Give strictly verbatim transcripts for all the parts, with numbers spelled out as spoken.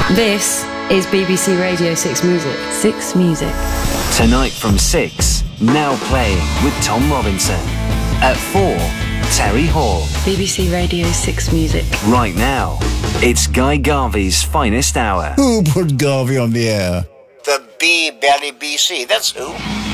This is B B C Radio six Music. six Music. Tonight from six, Now Playing with Tom Robinson. At four, Terry Hall. B B C Radio six Music. Right now, it's Guy Garvey's finest hour. Who put Garvey on the air? The B Belly B C, that's who.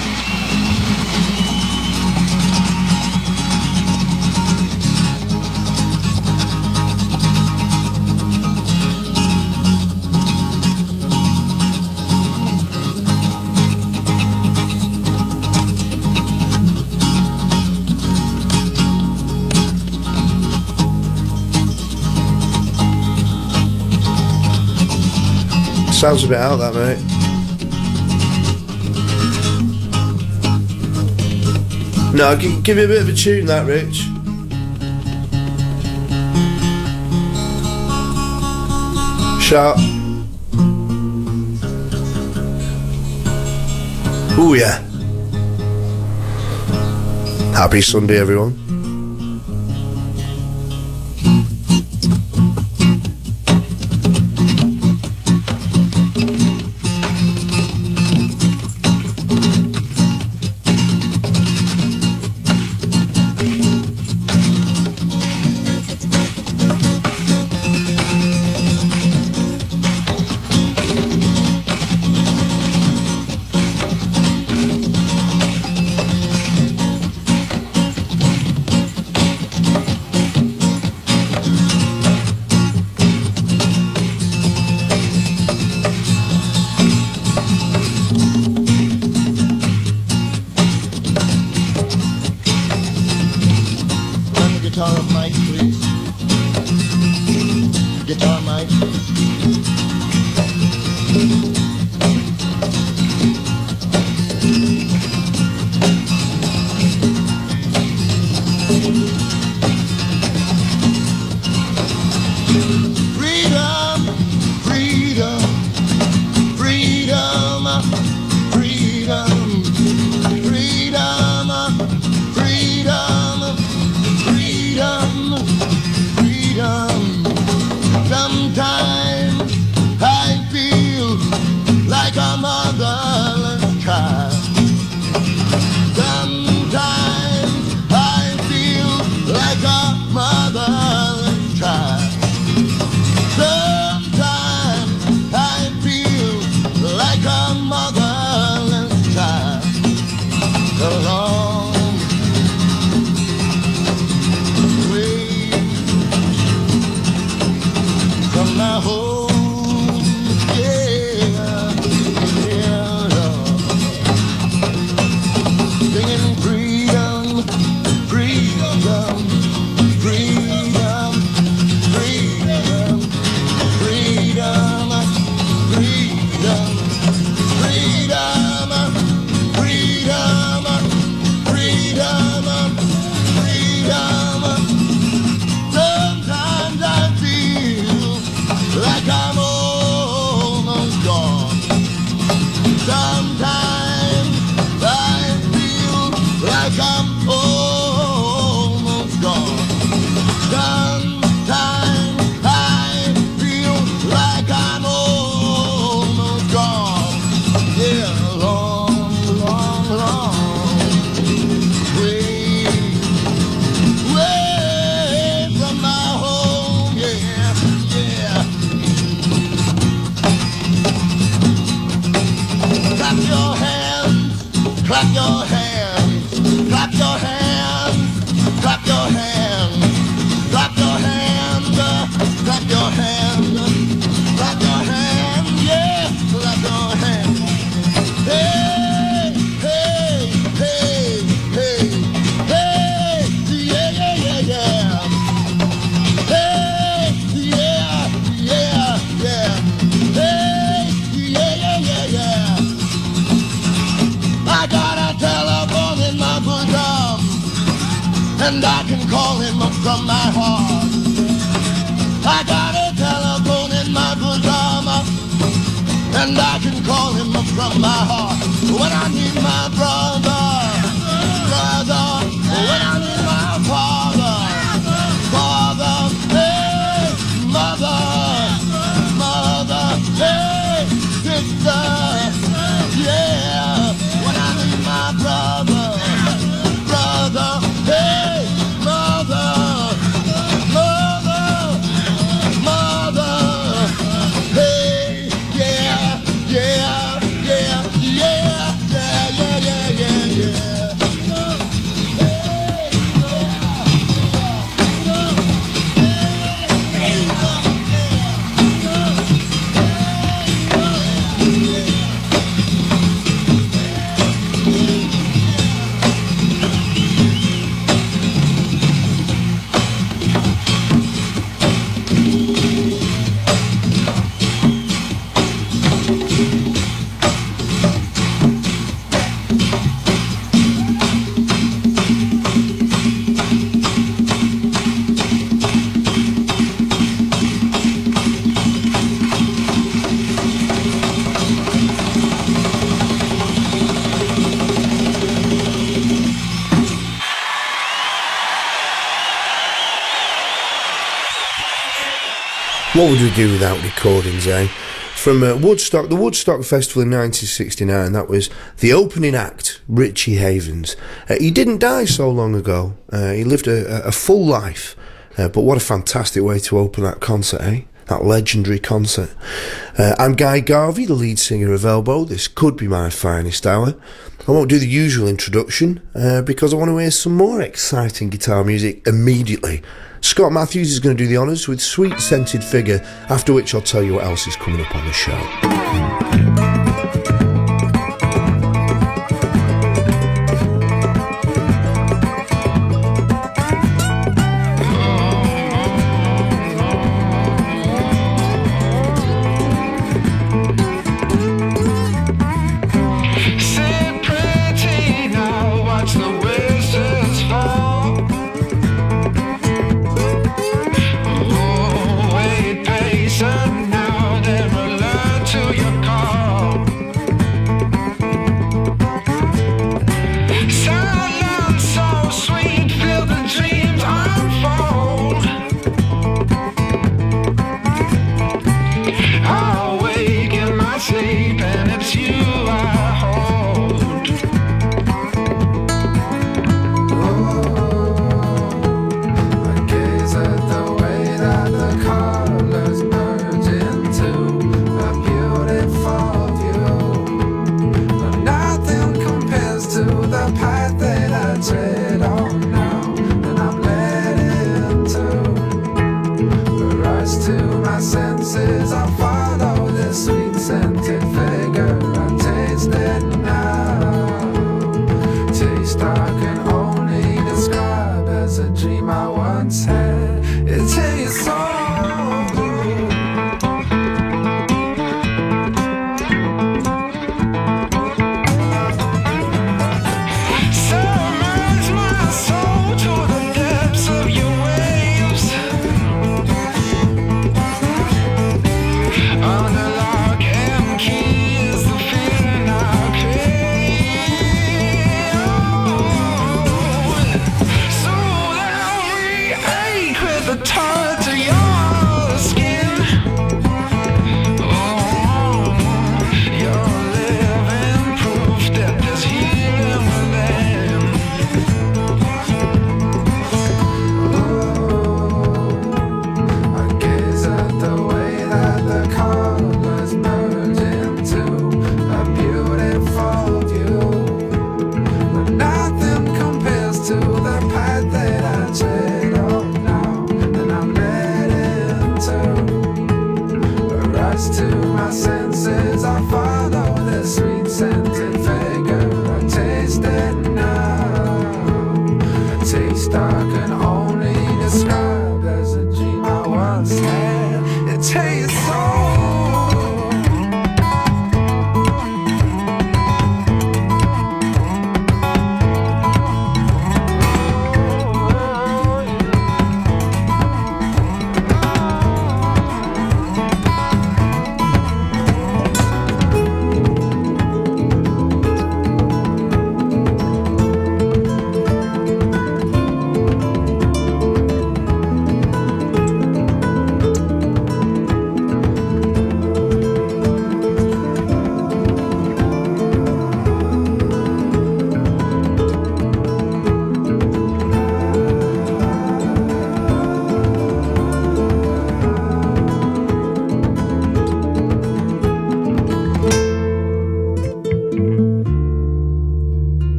Sounds a bit out, that, mate. No, g- give me a bit of a tune, that, Rich. Sharp. Ooh, yeah. Happy Sunday, everyone. And I can call him up from my heart. I got a telephone in my bosom, and I can call him up from my heart. When I need my brother, brother, when I need my father, father, hey, mother, mother. What would we do without recordings, eh? From uh, Woodstock, the Woodstock Festival in nineteen sixty-nine, that was the opening act, Richie Havens. Uh, he didn't die so long ago. Uh, he lived a, a full life. Uh, but what a fantastic way to open that concert, eh? That legendary concert. Uh, I'm Guy Garvey, the lead singer of Elbow. This could be my finest hour. I won't do the usual introduction uh, because I want to hear some more exciting guitar music immediately. Scott Matthews is going to do the honours with Sweet Scented Figure, after which I'll tell you what else is coming up on the show.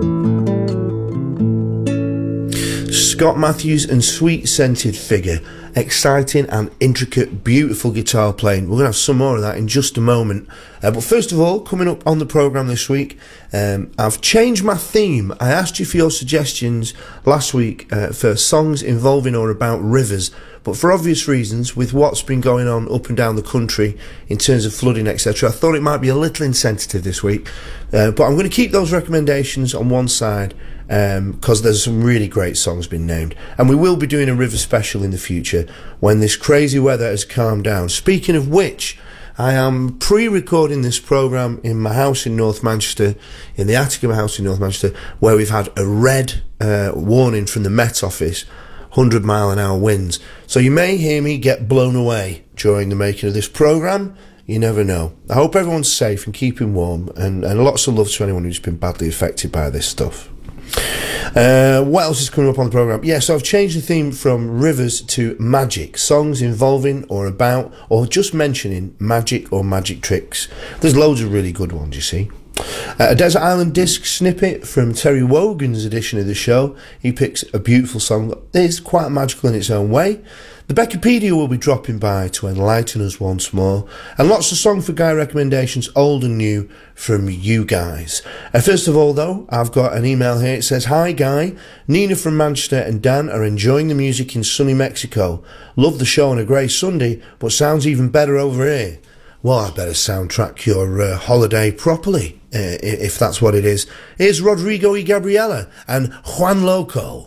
Scott Matthews and Sweet Scented Figure, exciting and intricate, beautiful guitar playing. We're going to have some more of that in just a moment. Uh, but first of all, coming up on the programme this week, um, I've changed my theme. I asked you for your suggestions last week uh, for songs involving or about rivers. But for obvious reasons, with what's been going on up and down the country in terms of flooding, et cetera, I thought it might be a little insensitive this week. Uh, but I'm going to keep those recommendations on one side because um, there's some really great songs been named. And we will be doing a river special in the future when this crazy weather has calmed down. Speaking of which, I am pre-recording this programme in my house in North Manchester, in the attic of my house in North Manchester, where we've had a red uh, warning from the Met Office, one hundred mile an hour winds. So you may hear me get blown away during the making of this programme. You never know. I hope everyone's safe and keeping warm, and, and lots of love to anyone who's been badly affected by this stuff. Uh, what else is coming up on the programme? Yeah, so I've changed the theme from rivers to magic. Songs involving or about or just mentioning magic or magic tricks. There's loads of really good ones, you see. Uh, a Desert Island Disc snippet from Terry Wogan's edition of the show. He picks a beautiful song that is quite magical in its own way. The Beckipedia will be dropping by to enlighten us once more. And lots of Song for Guy recommendations, old and new, from you guys. Uh, first of all, though, I've got an email here. It says, "Hi, Guy. Nina from Manchester and Dan are enjoying the music in sunny Mexico. Love the show on a grey Sunday, but sounds even better over here." Well, I better soundtrack your uh, holiday properly, uh, if that's what it is. Here's Rodrigo y Gabriela and Juan Loco.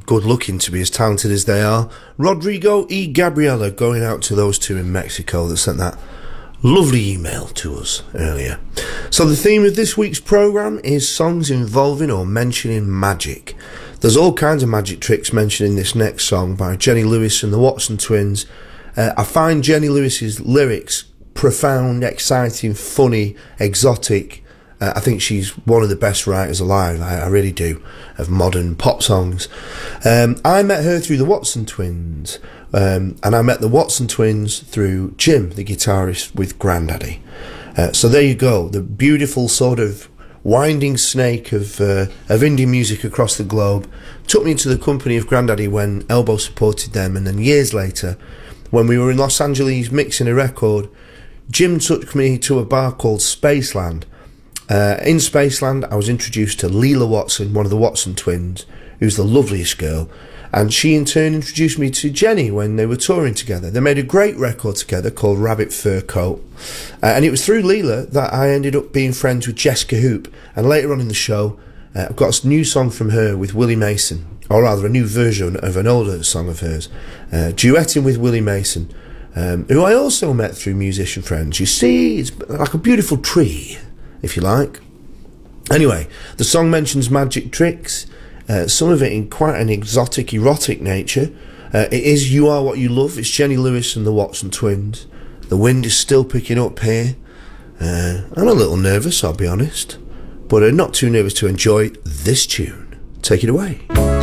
good looking to be as talented as they are. Rodrigo y Gabriela, going out to those two in Mexico that sent that lovely email to us earlier. So the theme of this week's programme is songs involving or mentioning magic. There's all kinds of magic tricks mentioned in this next song by Jenny Lewis and the Watson Twins. Uh, I find Jenny Lewis's lyrics profound, exciting, funny, exotic. Uh, I think she's one of the best writers alive, I, I really do, of modern pop songs. Um, I met her through the Watson Twins, um, and I met the Watson Twins through Jim, the guitarist with Grandaddy. Uh, so there you go, the beautiful sort of winding snake of uh, of indie music across the globe took me into the company of Grandaddy when Elbow supported them, and then years later, when we were in Los Angeles mixing a record, Jim took me to a bar called Spaceland. Uh, in Spaceland, I was introduced to Leela Watson, one of the Watson Twins, who's the loveliest girl, and she in turn introduced me to Jenny when they were touring together. They made a great record together called Rabbit Fur Coat, uh, and it was through Leela that I ended up being friends with Jessica Hoop, and later on in the show, uh, I've got a new song from her with Willie Mason, or rather a new version of an older song of hers, uh, duetting with Willie Mason, um, who I also met through musician friends. You see, it's like a beautiful tree, if you like. Anyway, the song mentions magic tricks, uh, some of it in quite an exotic, erotic nature. Uh, it is You Are What You Love. It's Jenny Lewis and the Watson Twins. The wind is still picking up here. Uh, I'm a little nervous, I'll be honest, but I'm not too nervous to enjoy this tune. Take it away.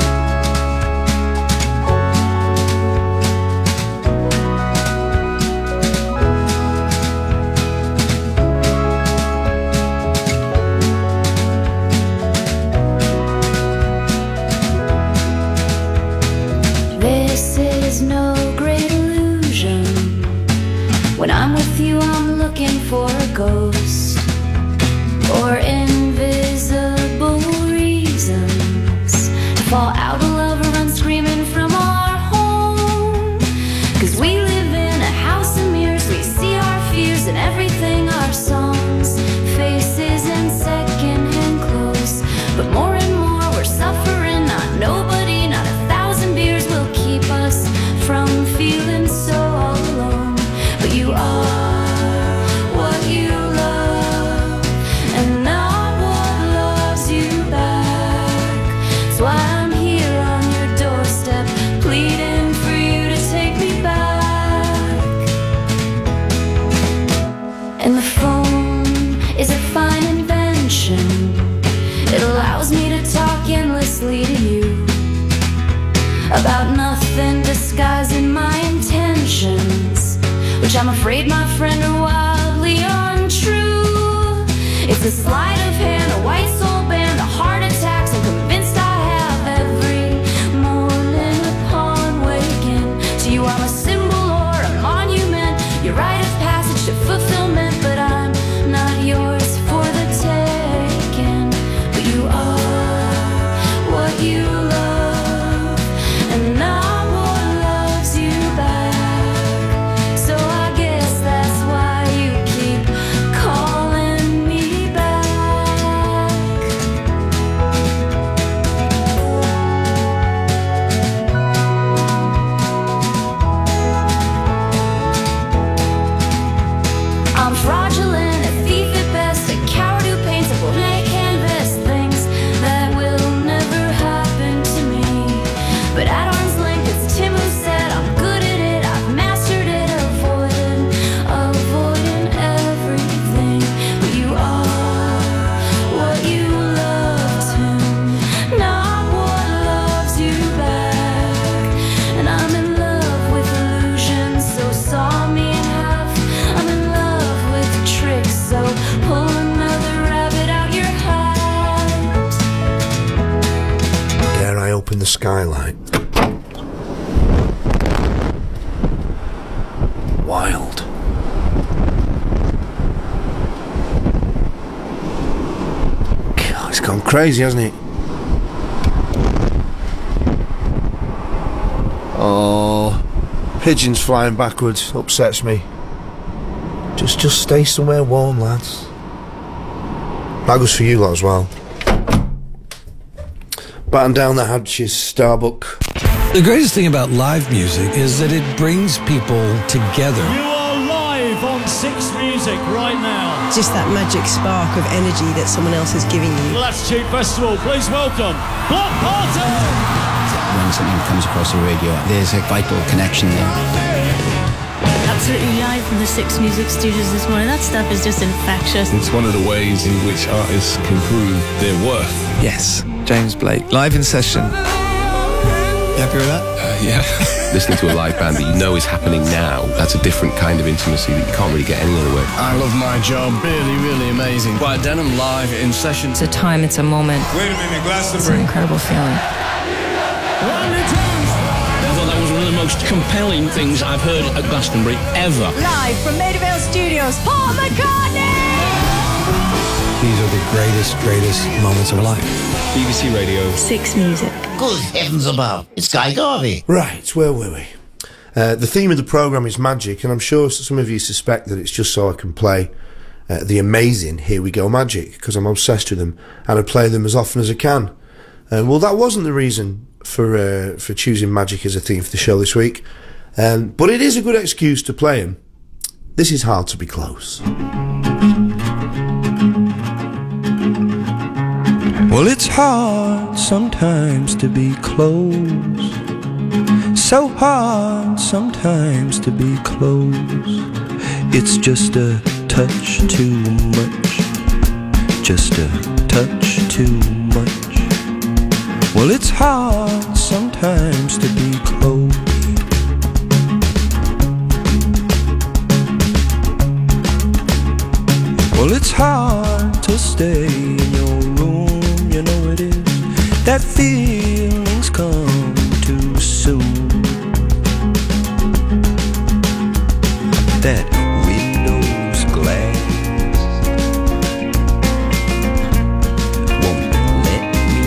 Ghost or invisible reasons to fall out of love or run screaming from our home. Cause we live in a house of mirrors, we see our fears and everything, our songs, faces and second-hand clothes. But more and more we're suffering, not nobody, not a thousand beers will keep us from feeling so all alone. But you are endlessly to you about nothing, disguising my intentions, which I'm afraid, my friend, are wildly untrue. It's a sleight of hand, a white soul band, a heart attacks. I'm convinced I have every morning upon waking. To you I'm a symbol or a monument, your rite of passage to fulfillment, but I'm not yours for the taking. But you are what you love, and I'm what loves you back. So I guess that's why you keep calling me back. I'm fraudulent, a thief at best, a coward who paints a blank canvas, things that will never happen to me. But at arm's length, it's Tim who said I'm good at it, I've mastered it, avoiding, avoiding everything. But you are what you love, Tim, not what loves you back. And I'm in love with illusions, so saw me in half. I'm in love with tricks, so pull another rabbit out your hat. Dare I open the skylight? Wild. God, it's gone crazy, hasn't it? Oh, pigeons flying backwards upsets me. Just, just stay somewhere warm, lads. That goes for you lot as well. Batten down the hatches, Starbuck. The greatest thing about live music is that it brings people together. You are live on Six Music right now. Just that magic spark of energy that someone else is giving you. Latitude Festival, please welcome Block Party! When something comes across the radio, there's a vital connection there. Absolutely live from the Six Music Studios this morning. That stuff is just infectious. It's one of the ways in which artists can prove their worth. Yes, James Blake, live in session. You happy with that? Uh, yeah. Listening to a live band that you know is happening now, that's a different kind of intimacy that you can't really get any other way. I love my job. Really, really amazing. Quiet Denim live in session. It's a time, it's a moment. Wait a minute, Glastonbury. It's an incredible feeling. I thought that was one of the most compelling things I've heard at Glastonbury ever. Live from Maida Vale Studios, Paul McCartney! These are the greatest, greatest moments of life. B B C Radio. Six Music. Good heavens above. It's Guy Garvey. Right, where were we? Uh, the theme of the programme is magic, and I'm sure some of you suspect that it's just so I can play uh, the amazing Here We Go Magic, because I'm obsessed with them, and I play them as often as I can. Uh, well, that wasn't the reason for uh, for choosing magic as a theme for the show this week, um, but it is a good excuse to play them. This is Hard to Be Close. Well, it's hard sometimes to be close, so hard sometimes to be close. It's just a touch too much, just a touch too much. Well, it's hard sometimes to be close. Well, it's hard to stay in your room, you know it is. That feelings come too soon. That window's glass won't let me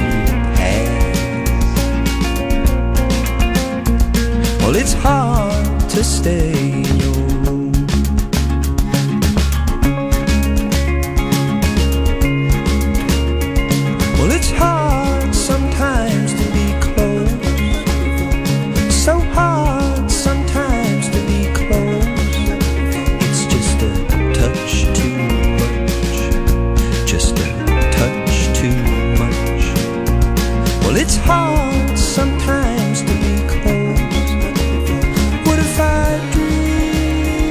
pass. Well, it's hard to stay in your room. Well, it's hard sometimes to be close, so hard sometimes to be close. It's just a touch too much, just a touch too much. Well, it's hard sometimes to be close. What if I dream?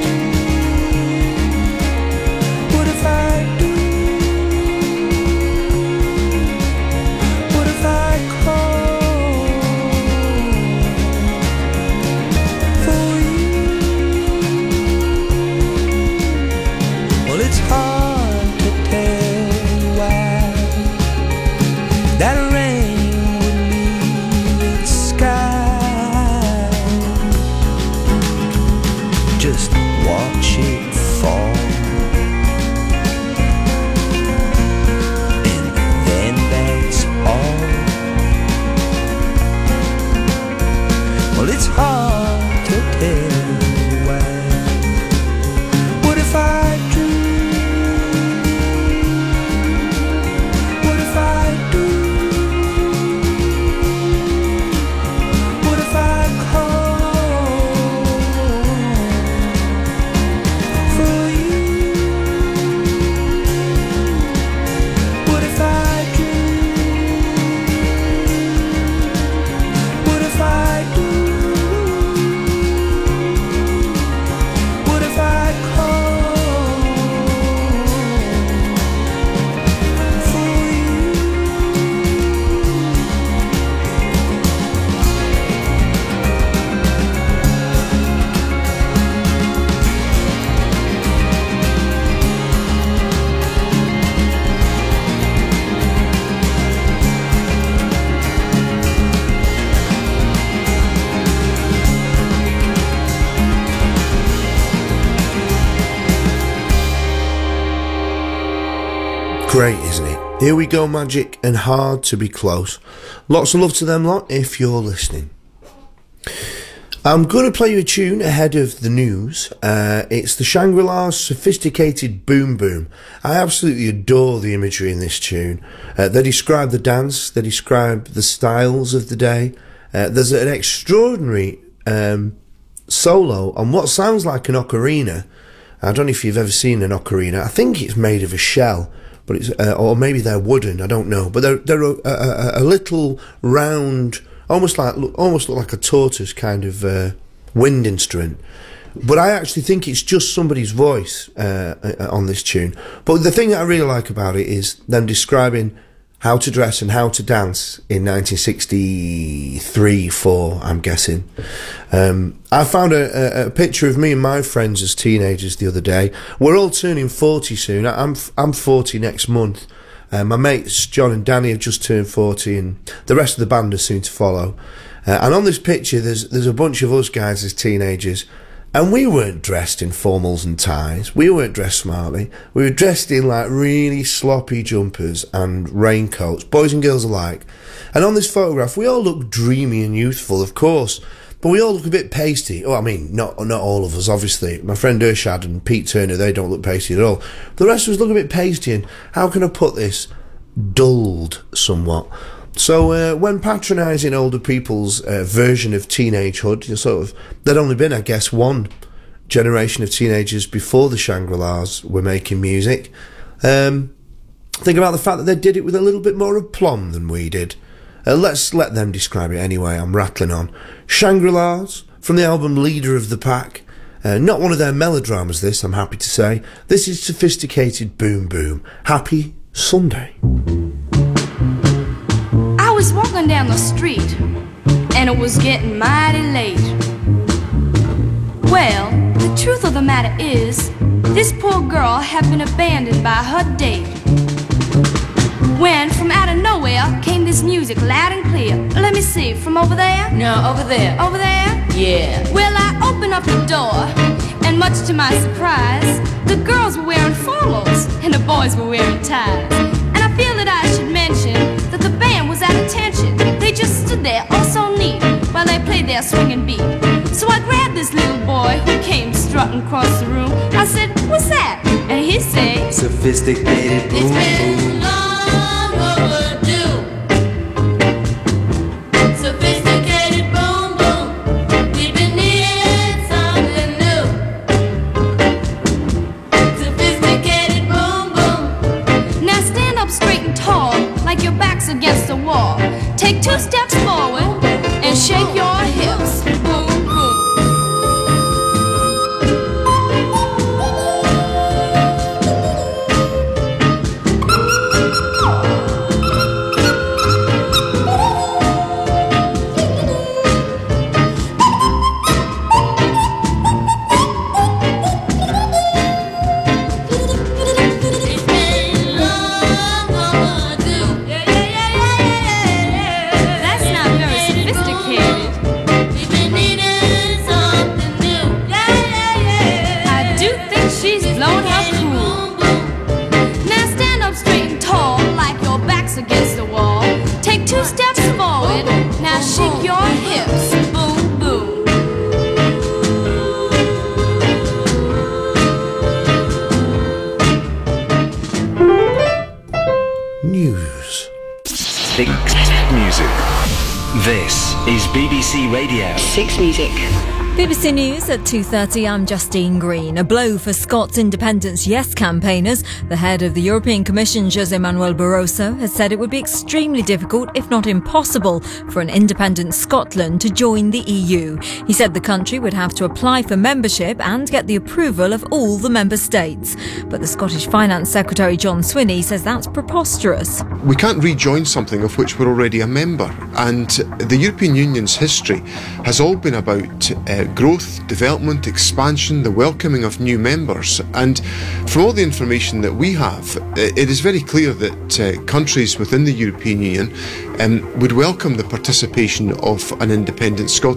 What if I do? What if I call for you? Well, it's hard to tell you why that rain would leave its sky. Just watch it fall, and then that's all. Well, it's hard to tell you why. What if I dream? What if I do? What if I call for you? What if I dream? What if I do? What if I call for you? Great, isn't it? Here We Go Magic and Hard to Be Close. Lots of love to them lot if you're listening. I'm going to play you a tune ahead of the news. Uh, it's the Shangri-La's Sophisticated Boom Boom. I absolutely adore the imagery in this tune. Uh, they describe the dance, they describe the styles of the day. Uh, there's an extraordinary um, solo on what sounds like an ocarina. I don't know if you've ever seen an ocarina. I think it's made of a shell, but it's uh, or maybe they're wooden. I don't know, but they're they're a, a, a little round, almost like almost look like a tortoise kind of uh, wind instrument. But I actually think it's just somebody's voice uh, on this tune. But the thing that I really like about it is them describing how to dress and how to dance in nineteen sixty-three, four, I'm guessing. Um, I found a, a, a picture of me and my friends as teenagers the other day. We're all turning forty soon. I'm I'm forty next month. Uh, my mates John and Danny have just turned forty, and the rest of the band are soon to follow. Uh, and on this picture, there's there's a bunch of us guys as teenagers. And we weren't dressed in formals and ties. We weren't dressed smartly. We were dressed in like really sloppy jumpers and raincoats, boys and girls alike. And on this photograph, we all look dreamy and youthful, of course, but we all look a bit pasty. Oh, I mean, not not all of us, obviously. My friend Urshad and Pete Turner, they don't look pasty at all. The rest of us look a bit pasty, and how can I put this? Dulled somewhat. So uh, when patronising older people's uh, version of teenagehood, you sort of, there'd only been, I guess, one generation of teenagers before the Shangri-Las were making music. Um, think about the fact that they did it with a little bit more aplomb than we did. Uh, let's let them describe it anyway. I'm rattling on. Shangri-Las, from the album Leader of the Pack. Uh, not one of their melodramas, this, I'm happy to say. This is Sophisticated Boom Boom. Happy Sunday. I was walking down the street, and it was getting mighty late. Well, the truth of the matter is, this poor girl had been abandoned by her date. When from out of nowhere came this music loud and clear. Let me see, from over there? No, over there. Over there? Yeah. Well, I opened up the door, and much to my surprise, the girls were wearing formals, and the boys were wearing ties. And I feel that I should mention that the band was at attention. They just stood there, all so neat, while they played their swinging beat. So I grabbed this little boy who came strutting across the room. I said, "What's that?" And he said, "Sophisticated boom boom." Long overdue. Sophisticated boom boom. We've been needing something new. Sophisticated boom boom. Now stand up straight and tall, like your back's against the wall. Take two steps forward and shake your hips. Boom. Shake your hips, boom, boom. News. Six Music. This is B B C Radio. Six Music. B B C News at two thirty, I'm Justine Green. A blow for Scots independence yes campaigners. The head of the European Commission, José Manuel Barroso, has said it would be extremely difficult, if not impossible, for an independent Scotland to join the E U. He said the country would have to apply for membership and get the approval of all the member states. But the Scottish Finance Secretary John Swinney says that's preposterous. We can't rejoin something of which we're already a member. And the European Union's history has all been about uh, growth, development, expansion, the welcoming of new members. And from all the information that we have, it is very clear that uh, countries within the European Union um, would welcome the participation of an independent Scotland.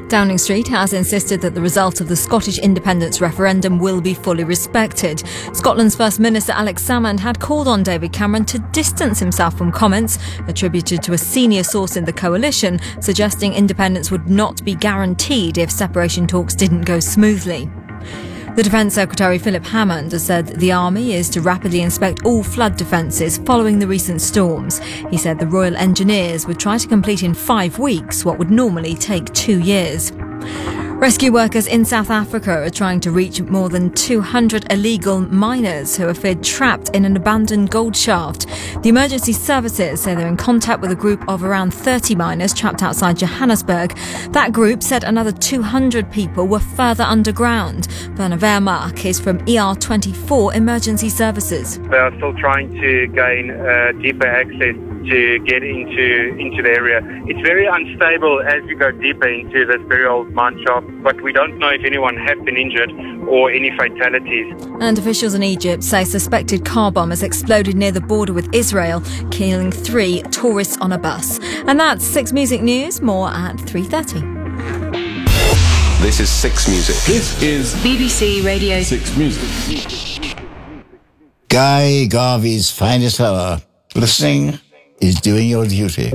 Downing Street has insisted that the result of the Scottish independence referendum will be fully respected. Scotland's First Minister Alex Salmond had called on David Cameron to distance himself from comments attributed to a senior source in the coalition, suggesting independence would not be guaranteed if separation talks didn't go smoothly. The Defence Secretary Philip Hammond has said the Army is to rapidly inspect all flood defences following the recent storms. He said the Royal Engineers would try to complete in five weeks what would normally take two years. Rescue workers in South Africa are trying to reach more than two hundred illegal miners who are feared trapped in an abandoned gold shaft. The emergency services say they're in contact with a group of around thirty miners trapped outside Johannesburg. That group said another two hundred people were further underground. Werner Wehrmark is from E R twenty-four Emergency Services. They are still trying to gain uh, deeper access to get into into the area. It's very unstable as we go deeper into this very old mine shaft, but we don't know if anyone has been injured or any fatalities. And officials in Egypt say suspected car bomb has exploded near the border with Israel, killing three tourists on a bus. And that's Six Music News. More at three thirty. This is Six Music. This is B B C Radio Six Music. Guy Garvey's finest hour. Listening is doing your duty.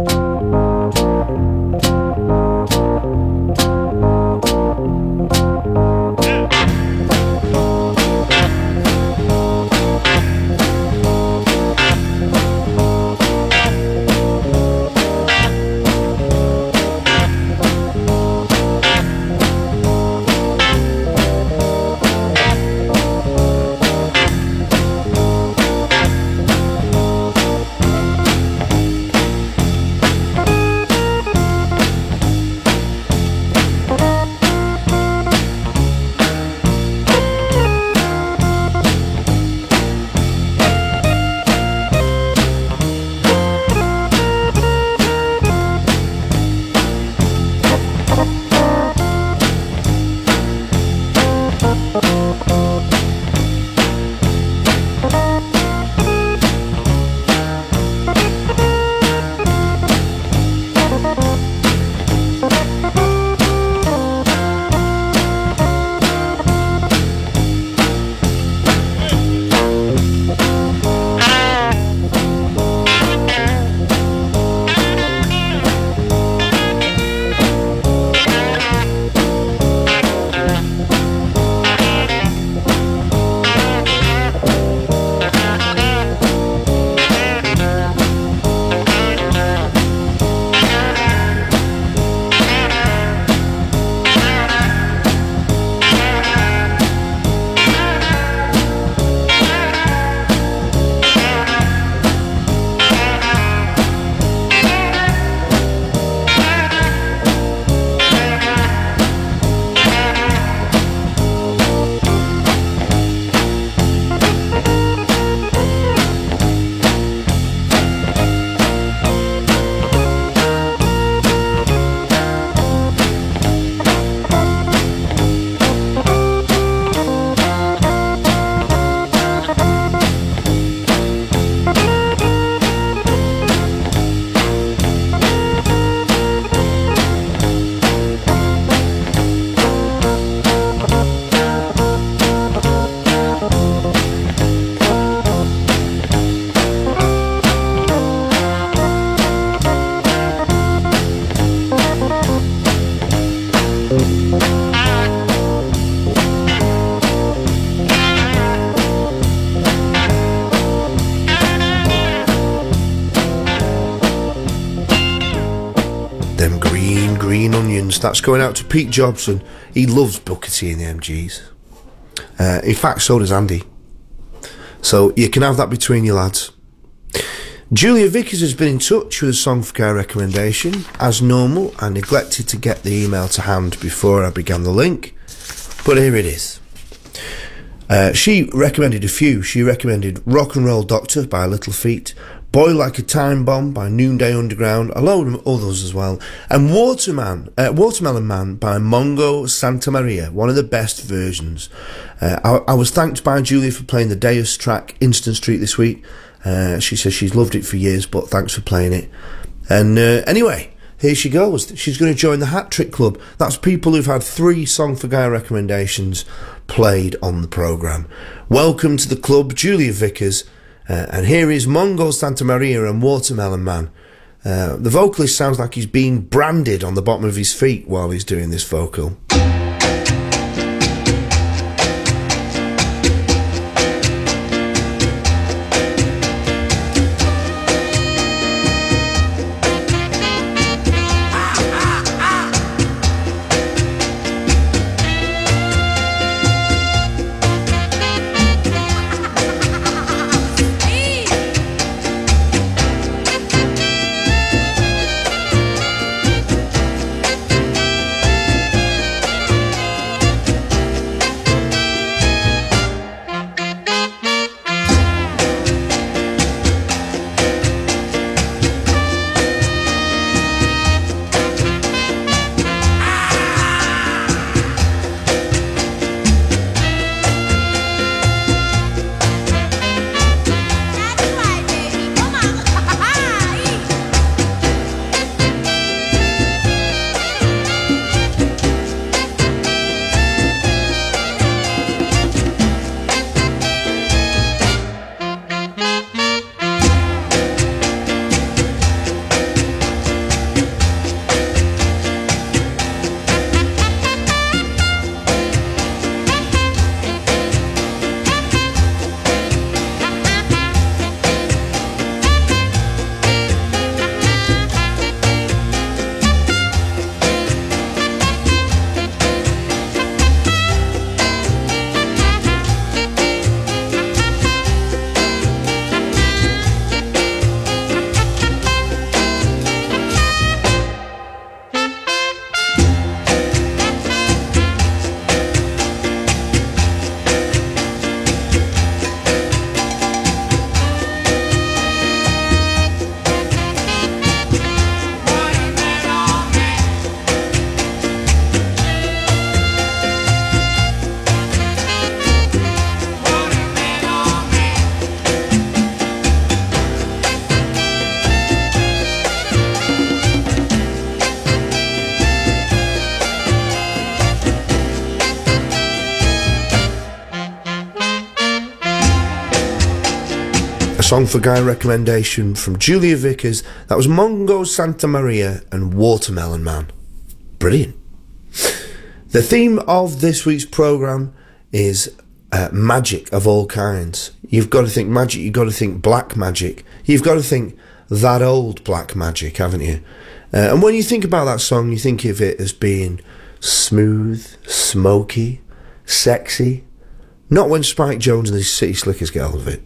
That's going out to Pete Jobson. He loves Booker T and the M Gs. Uh, in fact, so does Andy. So you can have that between you lads. Julia Vickers has been in touch with a Song for Care recommendation. As normal, I neglected to get the email to hand before I began the link, but here it is. Uh, she recommended a few. She recommended Rock and Roll Doctor by Little Feat, Boy Like a Time Bomb by Noonday Underground, a load of others as well, and Waterman, uh, Watermelon Man by Mongo Santa Maria, one of the best versions. Uh, I, I was thanked by Julia for playing the Deus track Instant Street this week. Uh, she says she's loved it for years, but thanks for playing it. And uh, anyway, here she goes. She's going to join the Hat Trick Club. That's people who've had three Song for Guy recommendations played on the programme. Welcome to the club, Julia Vickers. Uh, and here is Mongo Santa Maria and Watermelon Man. Uh, the vocalist sounds like he's being branded on the bottom of his feet while he's doing this vocal. Song for Guy recommendation from Julia Vickers. That was Mongo Santa Maria and Watermelon Man. Brilliant. The theme of this week's programme is uh, magic of all kinds. You've got to think magic, you've got to think black magic. You've got to think that old black magic, haven't you? Uh, and when you think about that song, you think of it as being smooth, smoky, sexy. Not when Spike Jones and his City Slickers get hold of it.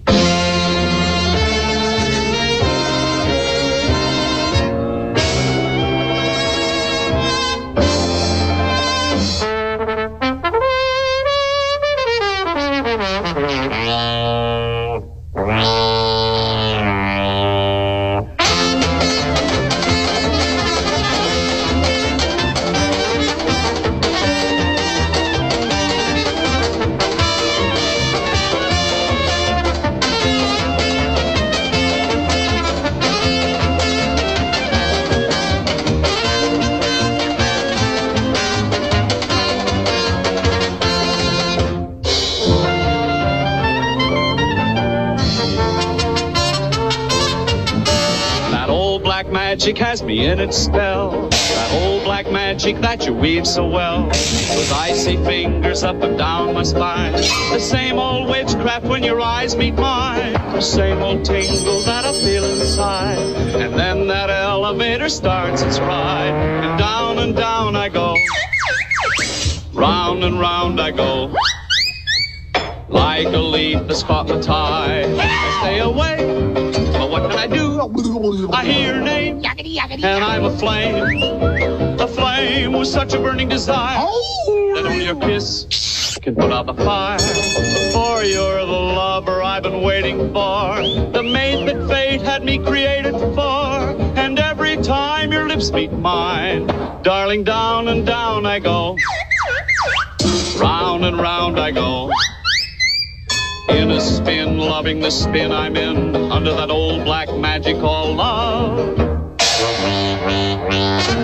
Magic has me in its spell. That old black magic that you weave so well. Those icy fingers up and down my spine. The same old witchcraft when your eyes meet mine. The same old tingle that I feel inside. And then that elevator starts its ride. And down and down I go. Round and round I go. Like a leaf that's caught in the tide. I stay away, but what can I do? I hear your name, and I'm a flame. A flame with such a burning desire that only your kiss can put out the fire. For you're the lover I've been waiting for, the mate that fate had me created for. And every time your lips meet mine, darling, down and down I go. Round and round I go. In a spin, loving the spin I'm in, under that old black magic called love.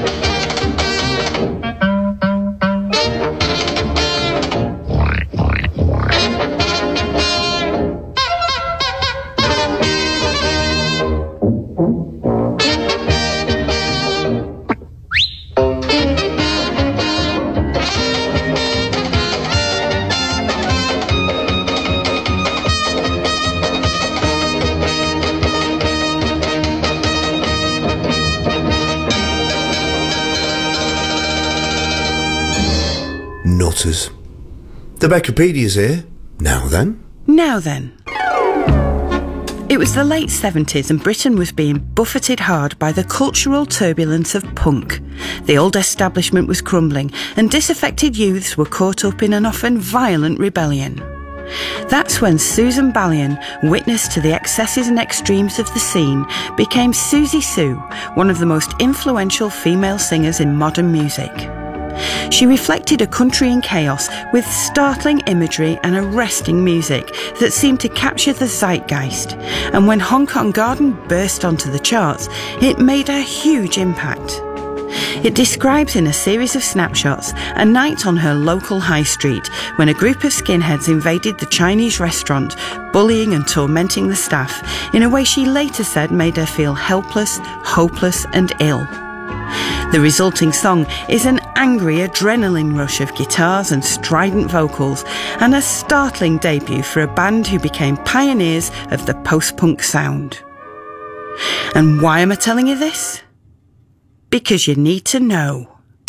nutters. The Beckopedia's here. Now then. Now then. It was the late seventies and Britain was being buffeted hard by the cultural turbulence of punk. The old establishment was crumbling and disaffected youths were caught up in an often violent rebellion. That's when Susan Ballion, witness to the excesses and extremes of the scene, became Susie Sue, one of the most influential female singers in modern music. She reflected a country in chaos with startling imagery and arresting music that seemed to capture the zeitgeist, and when Hong Kong Garden burst onto the charts, it made a huge impact. It describes in a series of snapshots a night on her local high street when a group of skinheads invaded the Chinese restaurant, bullying and tormenting the staff in a way she later said made her feel helpless, hopeless and ill. The resulting song is an angry adrenaline rush of guitars and strident vocals, and a startling debut for a band who became pioneers of the post-punk sound. And why am I telling you this? Because you need to know.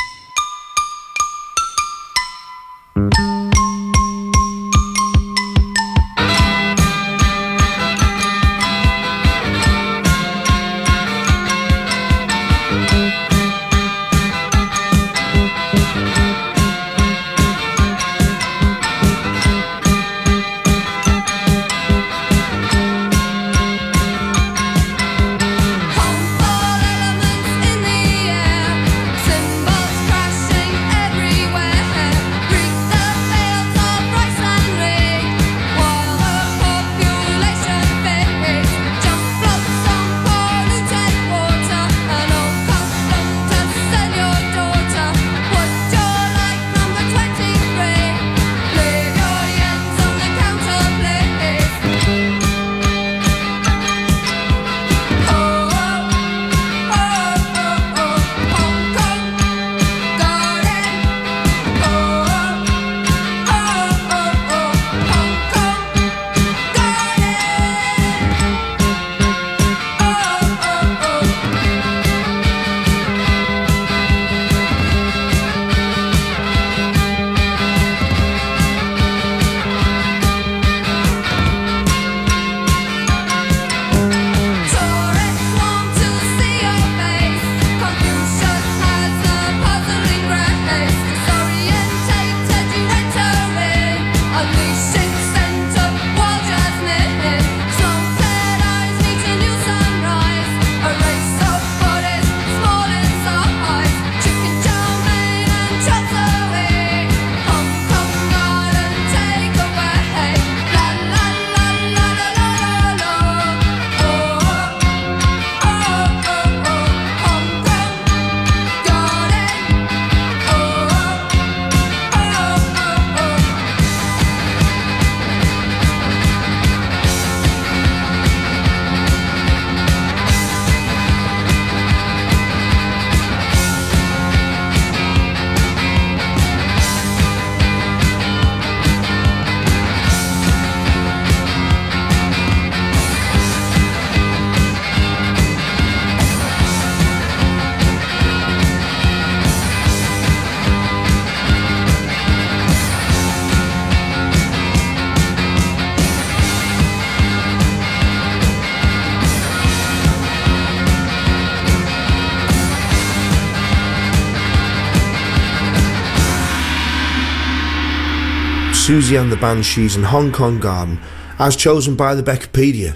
Siouxsie and the Banshees and Hong Kong Garden, as chosen by the Beckopedia.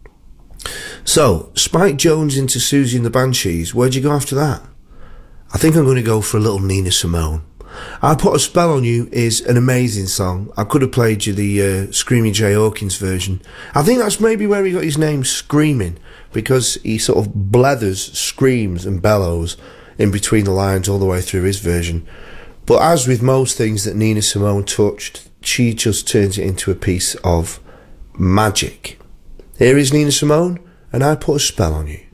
So, Spike Jones into Siouxsie and the Banshees, where'd you go after that? I think I'm going to go for a little Nina Simone. I Put a Spell on You is an amazing song. I could have played you the uh, Screaming Jay Hawkins version. I think that's maybe where he got his name Screaming, because he sort of blethers, screams and bellows in between the lines all the way through his version. But as with most things that Nina Simone touched, she just turns it into a piece of magic. Here is Nina Simone, and I Put a Spell on You.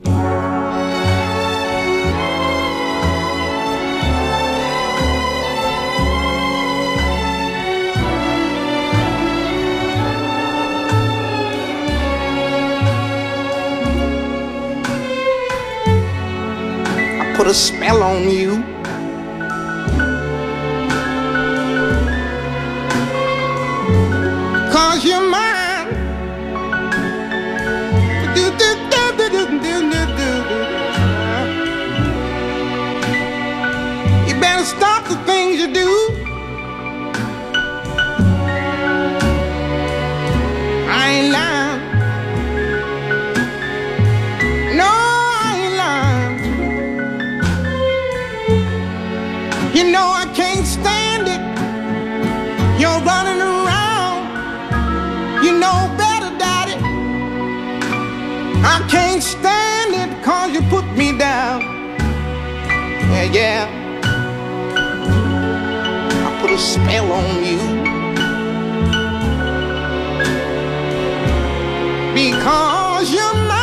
I put a spell on you. can't stand it. You're running around. You know better, Daddy. I can't stand it cause you put me down. Yeah, yeah. I put a spell on you. Because you're mine.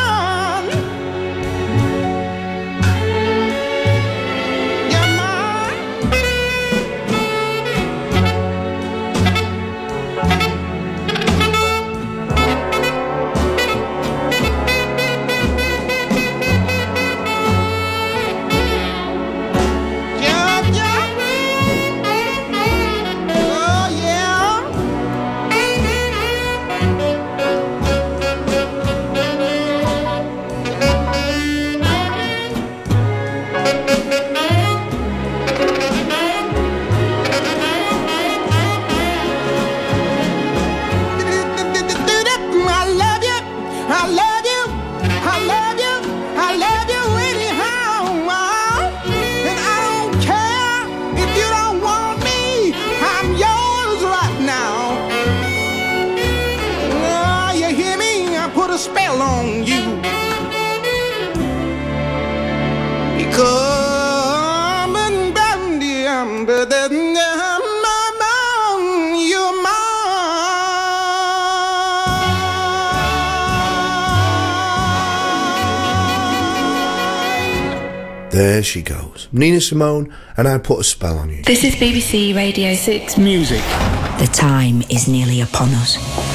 There she goes. Nina Simone, and I Put a Spell on You. This is B B C Radio six Music. The time is nearly upon us.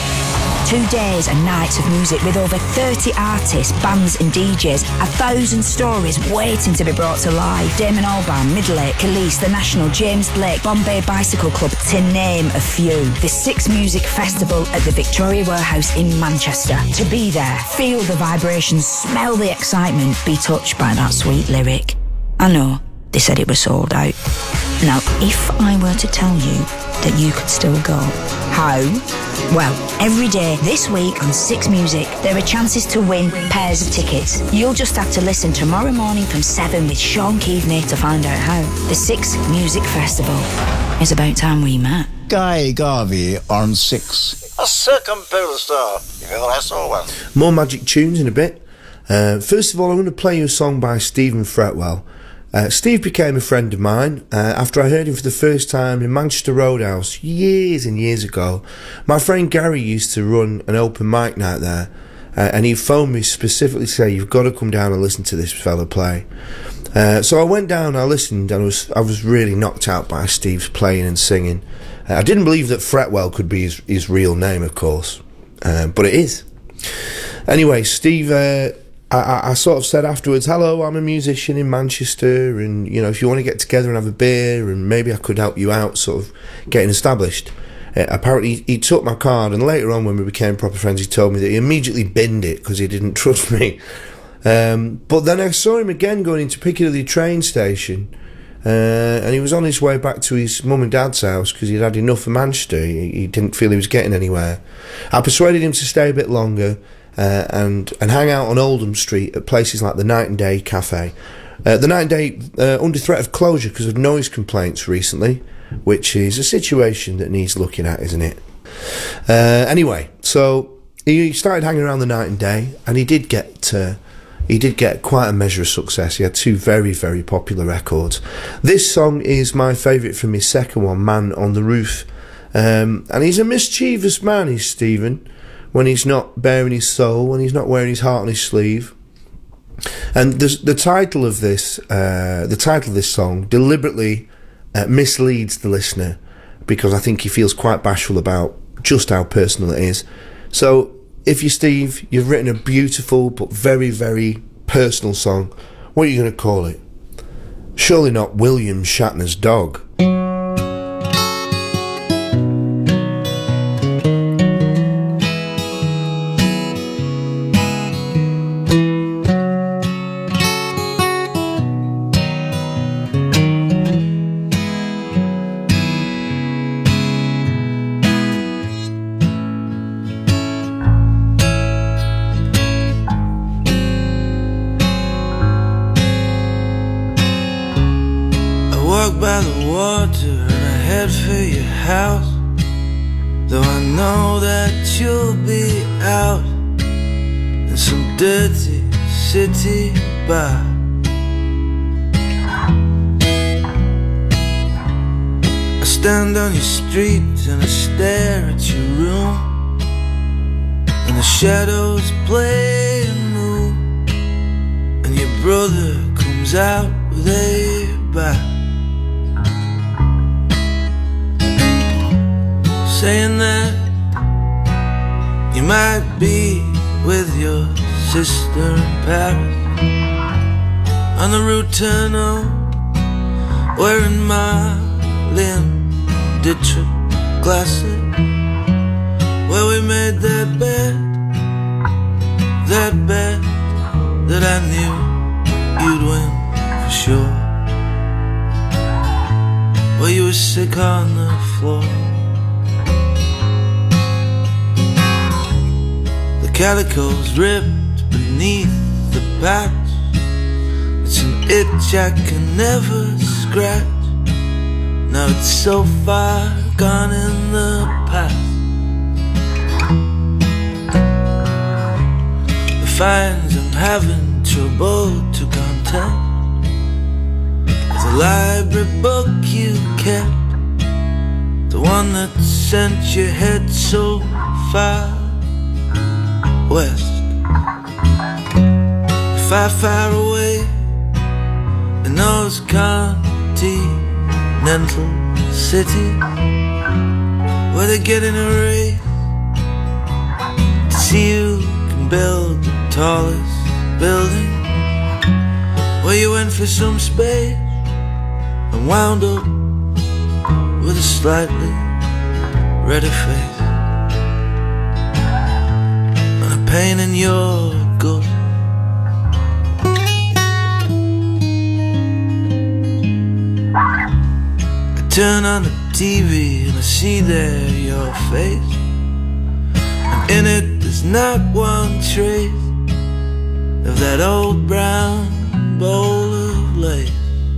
Two days and nights of music with over thirty artists, bands and D Js. A thousand stories waiting to be brought to life. Damon Albarn, Midlake, Khalees, The National, James Blake, Bombay Bicycle Club, to name a few. The Six Music Festival at the Victoria Warehouse in Manchester. To be there, feel the vibrations, smell the excitement, be touched by that sweet lyric. I know, they said it was sold out. Now, if I were to tell you that you could still go, how? Well, every day this week on Six Music, there are chances to win pairs of tickets. You'll just have to listen tomorrow morning from seven with Sean Keaveney to find out how. The Six Music Festival. It's about time we met. Guy Garvey on Six. A circumpolar star, if ever I saw one. More magic tunes in a bit. Uh, first of all, I'm going to play you a song by Stephen Fretwell. Uh, Steve became a friend of mine uh, after I heard him for the first time in Manchester Roadhouse years and years ago. My friend Gary used to run an open mic night there, uh, and he phoned me specifically to say, you've got to come down and listen to this fella play. Uh, so I went down, I listened, and I was, I was really knocked out by Steve's playing and singing. Uh, I didn't believe that Fretwell could be his, his real name, of course, uh, but it is. Anyway, Steve... Uh, I, I sort of said afterwards, hello, I'm a musician in Manchester, and, you know, if you want to get together and have a beer, and maybe I could help you out sort of getting established. Uh, apparently, he, he took my card, and later on when we became proper friends, he told me that he immediately binned it because he didn't trust me. Um, but then I saw him again going into Piccadilly train station, uh, and he was on his way back to his mum and dad's house because he'd had enough of Manchester. He, he didn't feel he was getting anywhere. I persuaded him to stay a bit longer, Uh, and and hang out on Oldham Street at places like the Night and Day Cafe. Uh, the Night and Day uh, under threat of closure because of noise complaints recently, which is a situation that needs looking at, isn't it? Uh, anyway, so he started hanging around the Night and Day, and he did get uh, he did get quite a measure of success. He had two very very popular records. This song is my favourite from his second one, Man on the Roof, um, and he's a mischievous man, is Stephen. When he's not bearing his soul, when he's not wearing his heart on his sleeve. And the, the title of this, uh, the title of this song deliberately uh, misleads the listener because I think he feels quite bashful about just how personal it is. So, if you're Steve, you've written a beautiful but very, very personal song. What are you going to call it? Surely not William Shatner's Dog. head for your house, though I know that you'll be out in some dirty city bar. I stand on your street and I stare at your room, and the shadows play and move, and your brother comes out with a bat, saying that you might be with your sister in Paris on the route to no, wearing Marlene Dietrich glasses, where we made that bed, that bed that I knew you'd win for sure, where you were sick on the floor. The calico's ripped beneath the patch, it's an itch I can never scratch. Now it's so far gone in the past. The fines I'm having trouble to contest with the library book you kept, the one that sent your head so far west. Far, far away in those continental cities, where they get in a race to see who can build the tallest building, where you went for some space and wound up with a slightly redder face and a pain in your gut. I turn on the T V and I see there your face, and in it there's not one trace of that old brown bowl of lace.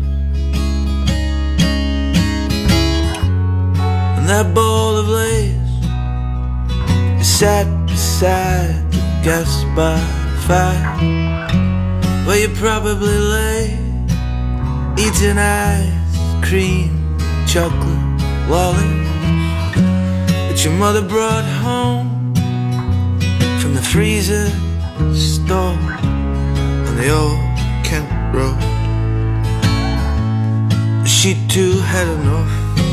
And that bowl of lace is sat beside the gas bar fire, where you probably lay eating ice cream, chocolate lollies that your mother brought home from the freezer store on the old Kent Road. She too had enough,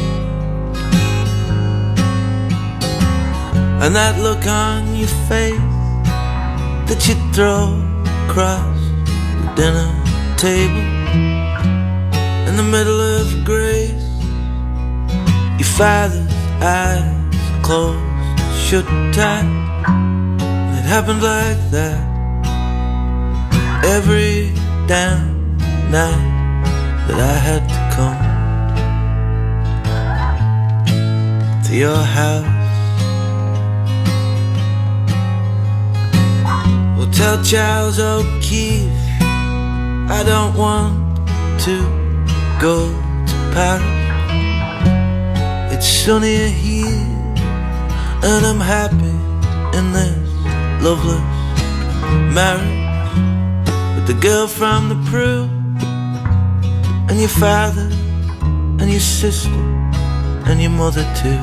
and that look on your face that you throw across the dinner table in the middle of grace, your father's eyes closed, shut tight. And it happened like that every damn night that I had to come to your house. Well, tell Charles O'Keefe I don't want to go to Paris. It's sunnier here, and I'm happy in this loveless marriage with the girl from the Peru, and your father, and your sister, and your mother too,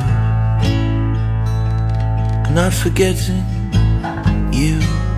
and not forgetting you.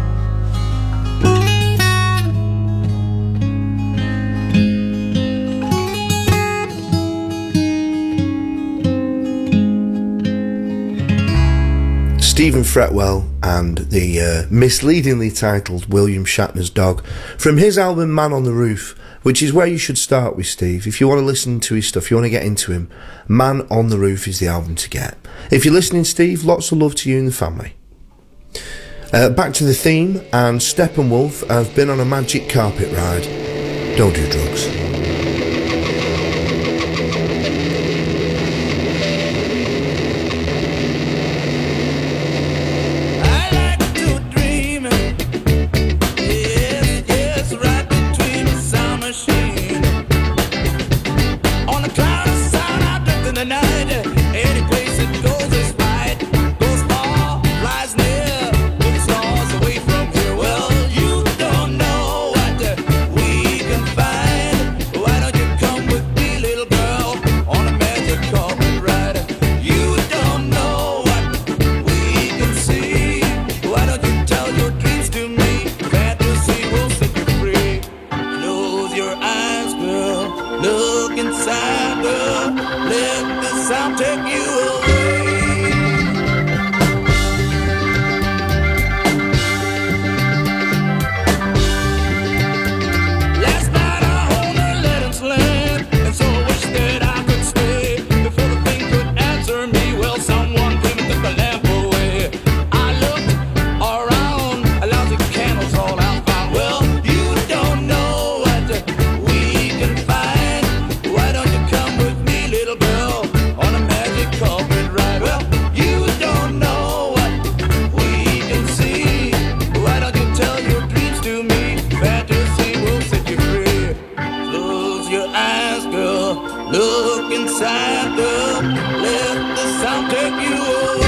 Stephen Fretwell and the uh, misleadingly titled William Shatner's Dog from his album Man on the Roof, which is where you should start with, Steve. If you want to listen to his stuff, you want to get into him, Man on the Roof is the album to get. If you're listening, Steve, lots of love to you and the family. Uh, back to the theme, and Steppenwolf have been on a magic carpet ride. Don't do drugs. On a cloud of sound, I drift in the night. let the sound take you away. Last night I only let him slant, and so I wish that I could stay. Before the thing could answer me, well, someone came and took the lamp away. I looked around, a lousy candles all out found. Well, you don't know what we can find. Why don't you come with me, little girl, on a magic carpet ride? Well, you don't know what we can see. Why don't you tell your dreams to me? Fantasy will set you free. Close your eyes, girl, look inside, girl, let the sound take you away.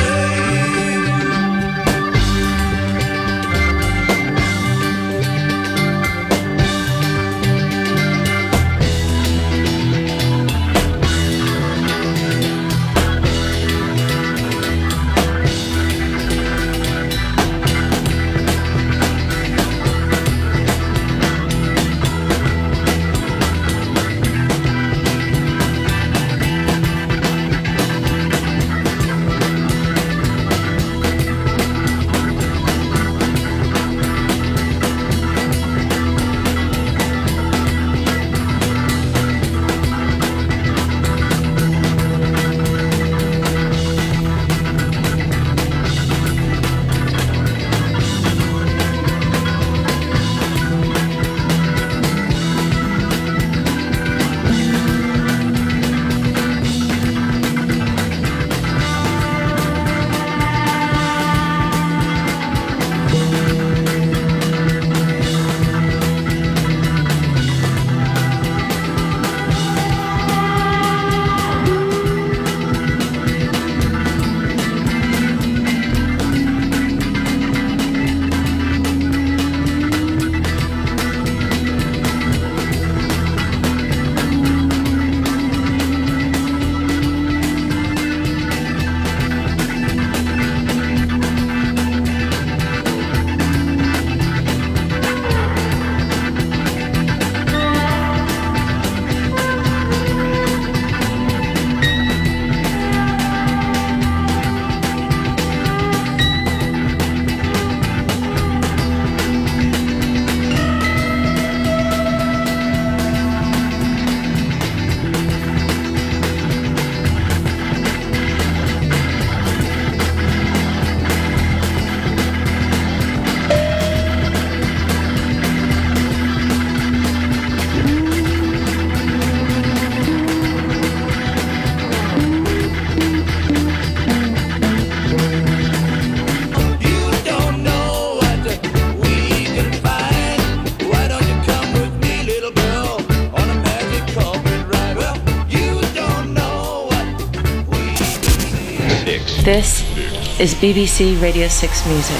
This is B B C Radio six Music.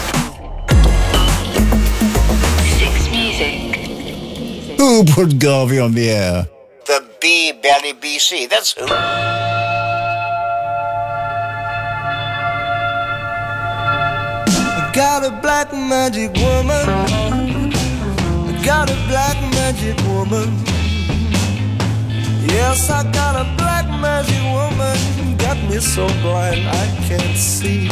six Music. Who put Garvey on the air? The B Belly B C, that's who. I got a black magic woman. I got a black magic woman. Yes, I got a black magic woman. Got me so blind I can't see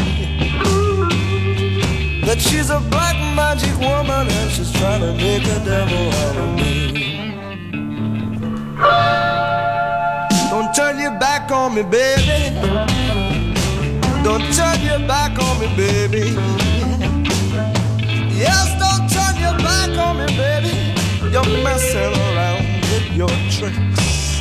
that she's a black magic woman and she's trying to make a devil out of me. Don't turn your back on me, baby. Don't turn your back on me, baby. Yes, don't turn your back on me, baby. You're messing around with your tricks.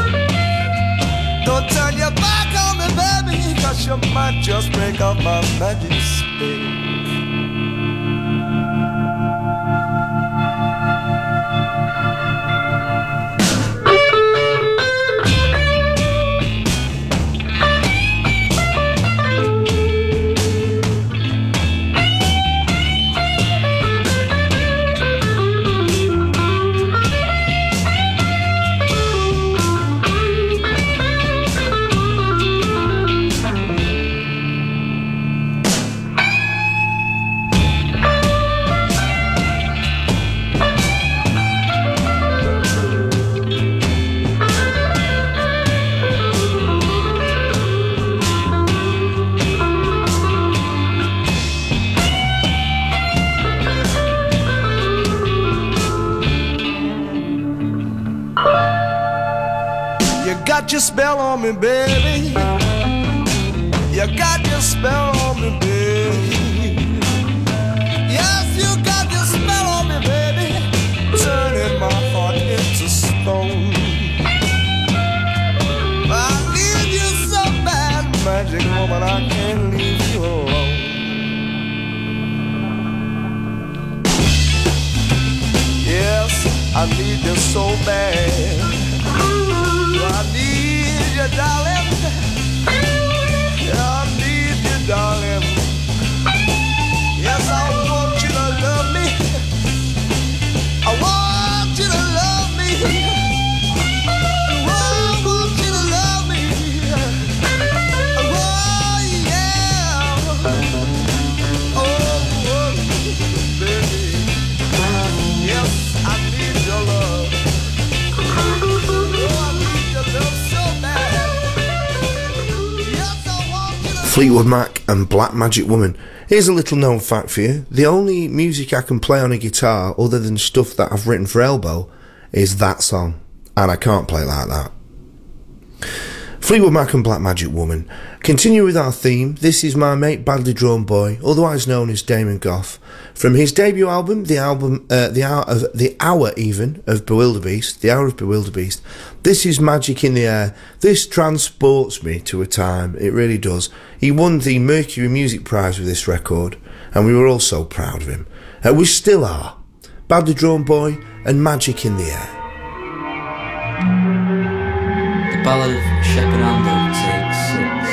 Don't turn your back on me, baby, cause you might just break up my magic stick. your spell on me, baby. You got your spell on me, baby. Yes, you got your spell on me, baby. Turning my heart into stone. I need you so bad, magic woman, I can't leave you alone. Yes, I need you so bad. I need you, darling. I need you, darling. Yes, I want you to love me. I want you to love me. I want you to love me. Oh, yeah. Oh, oh, baby. Yes, I need your love. Fleetwood Mac and Black Magic Woman. Here's a little known fact for you. The only music I can play on a guitar other than stuff that I've written for Elbow is that song. And I can't play like that. Fleetwood Mac and Black Magic Woman. Continue with our theme. This is my mate Badly Drawn Boy, otherwise known as Damon Gough, from his debut album, the album, uh, the hour of the hour even of Bewilderbeast, the Hour of Bewilderbeast. This is Magic in the Air. This transports me to a time. It really does. He won the Mercury Music Prize with this record, and we were all so proud of him. Uh, we still are. Badly Drawn Boy and Magic in the Air. The Ballad of Shepanando, take six.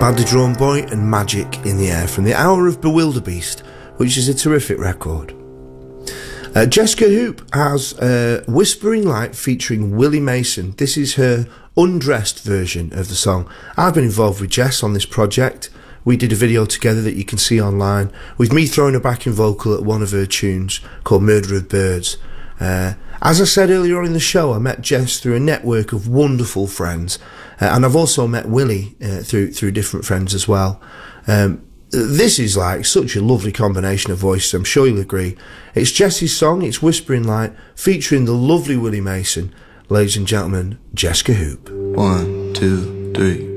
Badly Drawn Boy and Magic in the Air from the Hour of Bewilderbeast, which is a terrific record. Uh, Jessica Hoop has uh, Whispering Light featuring Willie Mason. This is her undressed version of the song. I've been involved with Jess on this project. We did a video together that you can see online with me throwing a backing vocal at one of her tunes called Murder of Birds. Uh, as I said earlier on in the show, I met Jess through a network of wonderful friends, uh, and I've also met Willie uh, through through different friends as well. Um, This is like such a lovely combination of voices, I'm sure you'll agree. It's Jessie's song, it's Whispering Light, featuring the lovely Willie Mason. Ladies and gentlemen, Jessica Hoop. One, two, three.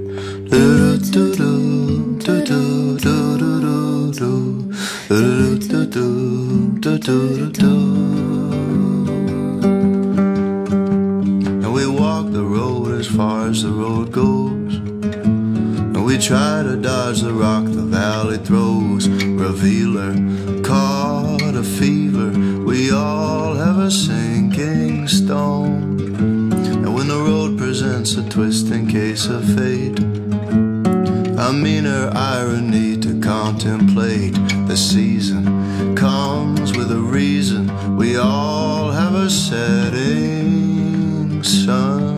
And we walk the road as far as the road goes. We try to dodge the rock the valley throws. Revealer, caught a fever. We all have a sinking stone. And when the road presents a twisting case of fate, a meaner irony to contemplate. The season comes with a reason. We all have a setting sun.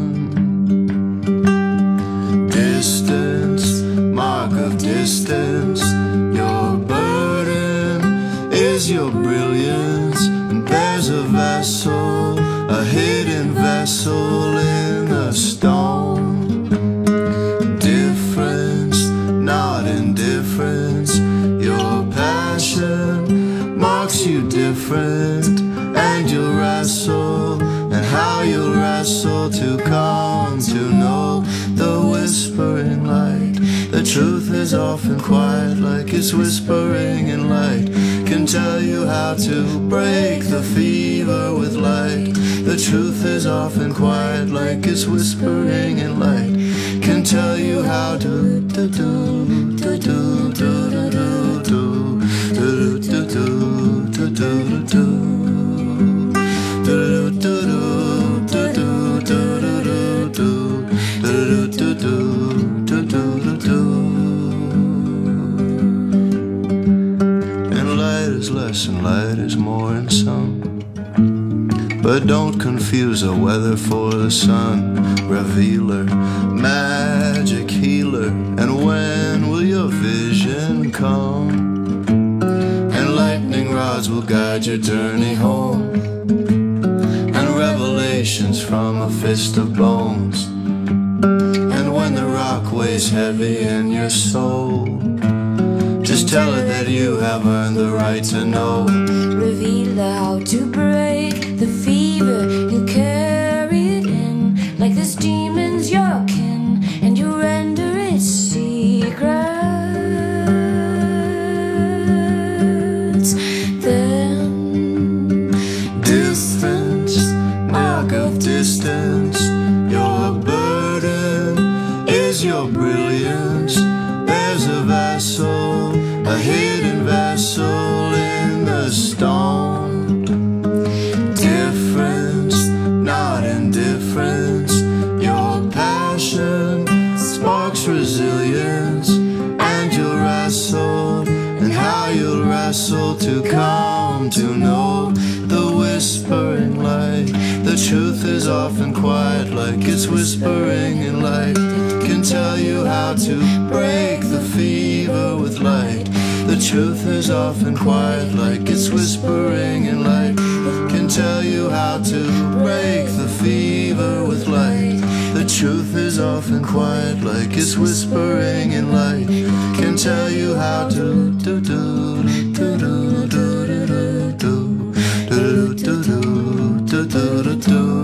Distance, mark of distance. Your burden is your brilliance. And there's a vessel, a hidden vessel in the stone. Difference, not indifference. Your passion marks you different. And you'll wrestle, and how you'll wrestle to come to know the whispering light. The truth is often quiet, like it's whispering in light. Can tell you how to break the fever with light. The truth is often quiet, like it's whispering in light. Can tell you how to do do do do do do do do do do do do. And light is less and light is more in some. But don't confuse the weather for the sun. Revealer, magic healer. And when will your vision come? And lightning rods will guide your journey home. And revelations from a fist of bones. And when the rock weighs heavy in your soul, just tell it that you have earned the right to know. Reveal how to break the fever. You carry it in like this demon's your kin, and you render its secrets. Then distance, mark of distance. Your burden is your brilliance. There's a vessel, a hidden vessel in the stone. Difference, not indifference. Your passion sparks resilience. And you'll wrestle, and how you'll wrestle to come to know the whispering light. The truth is often quiet, like it's whispering in light. Can tell you how to break the fever with light. The truth is often quiet, like it's whispering in light. Can tell you how to break the fever with light. The truth is often quiet, like it's whispering in light. Can tell you how to do do do do do do do do do do do do do.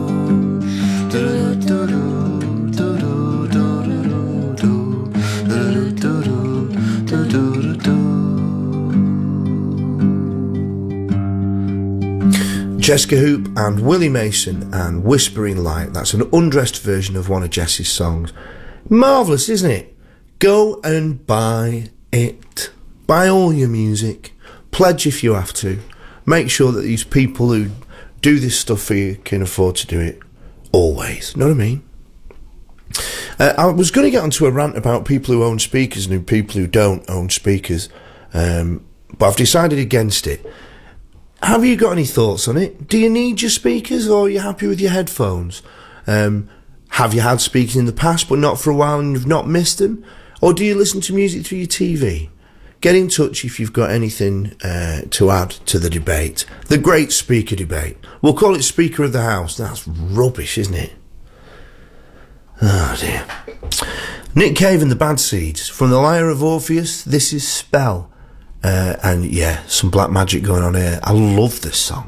Jessica Hoop and Willie Mason and Whispering Light. That's an undressed version of one of Jessie's songs. Marvellous, isn't it? Go and buy it. Buy all your music. Pledge if you have to. Make sure that these people who do this stuff for you can afford to do it always. Know what I mean? Uh, I was going to get onto a rant about people who own speakers and people who don't own speakers, um, but I've decided against it. Have you got any thoughts on it? Do you need your speakers, or are you happy with your headphones? Um, have you had speakers in the past but not for a while and you've not missed them? Or do you listen to music through your T V? Get in touch if you've got anything uh, to add to the debate. The great speaker debate. We'll call it Speaker of the House. That's rubbish, isn't it? Oh dear. Nick Cave and the Bad Seeds. From the Lyre of Orpheus, this is Spell. Uh, and yeah, some black magic going on here. I love this song.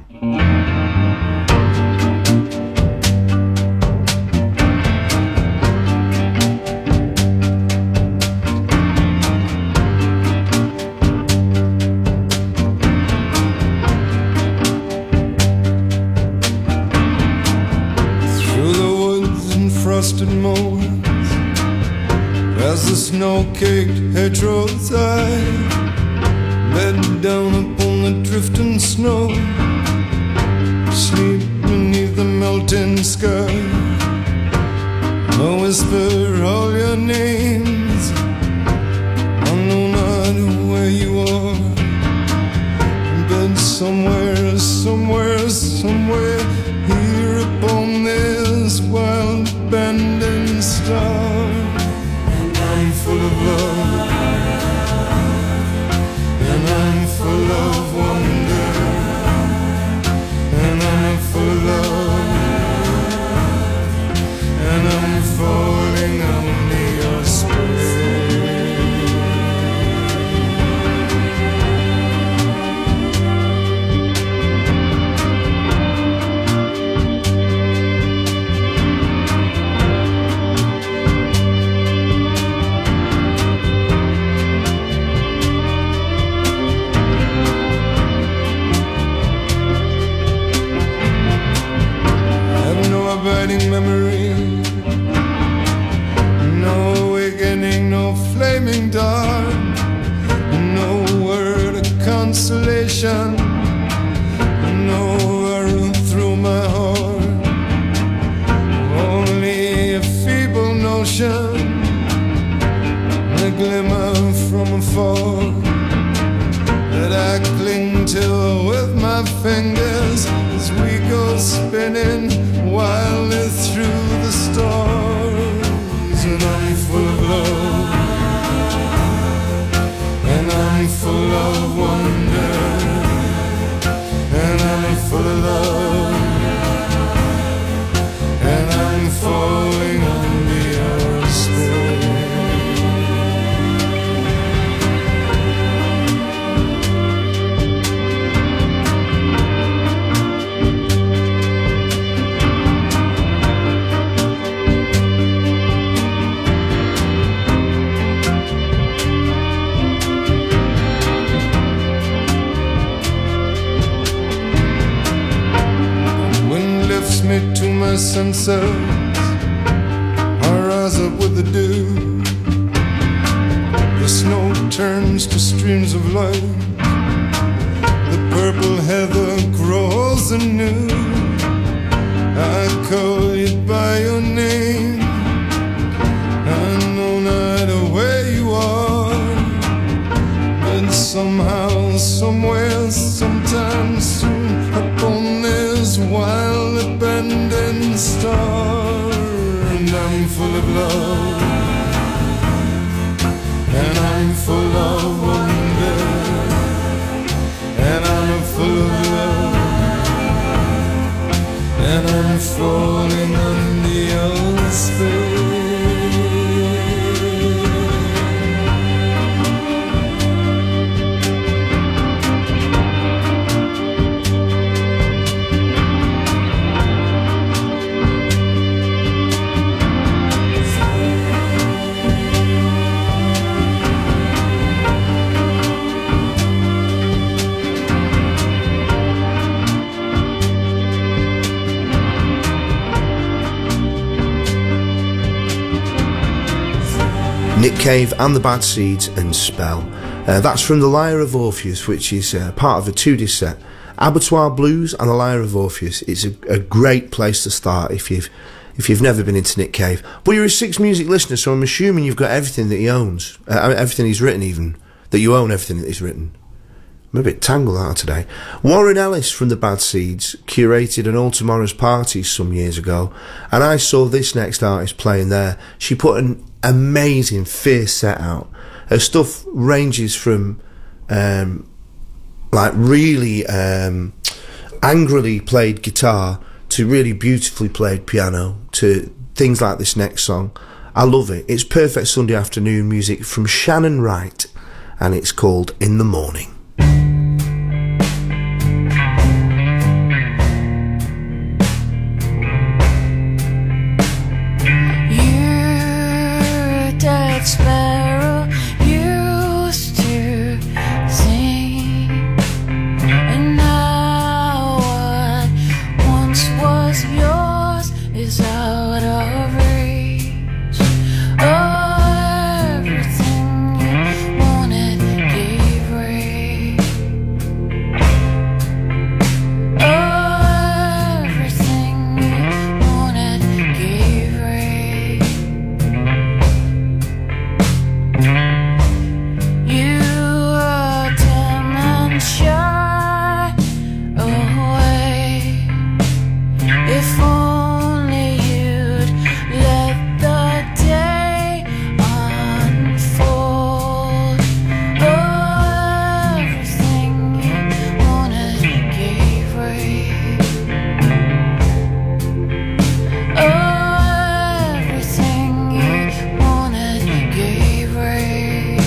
Frosted moors, past the snow-caked hedgerows, I bed down upon the drifting snow, sleep beneath the melting sky. I whisper all your names, I know not where you are, but somewhere, somewhere, somewhere here upon this wild abandoned star, and I'm full of love, and I'm full of wonder, and I'm full of love, and I'm falling under your spell. Abiding memory, no awakening, no flaming dark, no word of consolation, no arrow through my heart, only a feeble notion, a glimmer from afar that I cling to with my fingers as we go spinning wildly through the stars. And I'm full of love, and I'm full of wonder, and I'm full of love, and I'm falling under your spell. Me to my senses, I rise up with the dew. The snow turns to streams of light, the purple heather grows anew. I call you by your name, I know not where you are, but somehow, somewhere, sometime soon, upon this wild abandoned star, and I'm full of love, and I'm full of wonder, and I'm full of love, and I'm falling under your spell. Nick Cave and the Bad Seeds and Spell. Uh, that's from the Lyre of Orpheus, which is uh, part of a two-disc set. Abattoir Blues and the Lyre of Orpheus. It's a, a great place to start if you've if you've never been into Nick Cave. But you're a Six Music listener, so I'm assuming you've got everything that he owns, uh, everything he's written even, that you own everything that he's written. I'm a bit tangled out today. Warren Ellis from the Bad Seeds curated an All Tomorrow's party some years ago, and I saw this next artist playing there. She put an amazing, fierce set out. Her stuff ranges from um, like really um, angrily played guitar to really beautifully played piano to things like this next song. I love it. It's perfect Sunday afternoon music from Shannon Wright, and it's called In the Morning. Sparrow used to sing, and now what once was yours is out of reach. Oh, everything you wanted gave way. Oh, everything you wanted gave way. You are dim and shy away. If only you'd let the day unfold. Oh, everything you wanted gave way. Oh, everything you wanted gave way.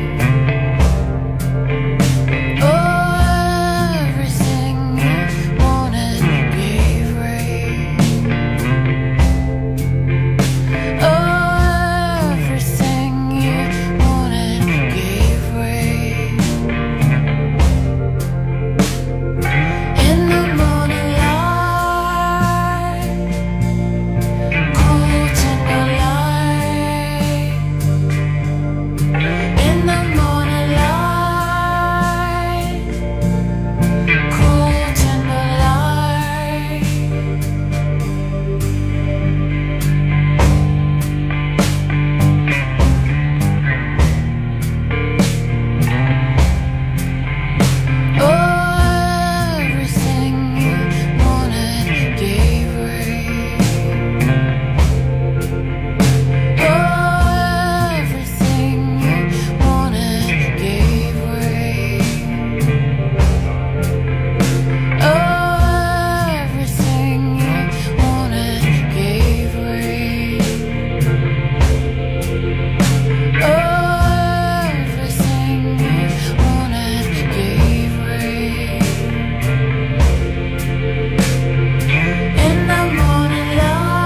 Oh, everything you wanted gave way. Oh, everything you wanted gave way. In the morning light, cool tender light. In the morning light, cool tender light. Oh, everything you wanted gave way. Oh, everything you wanted gave way. Oh, everything you wanted gave way. Oh, everything you wanted gave way. In the morning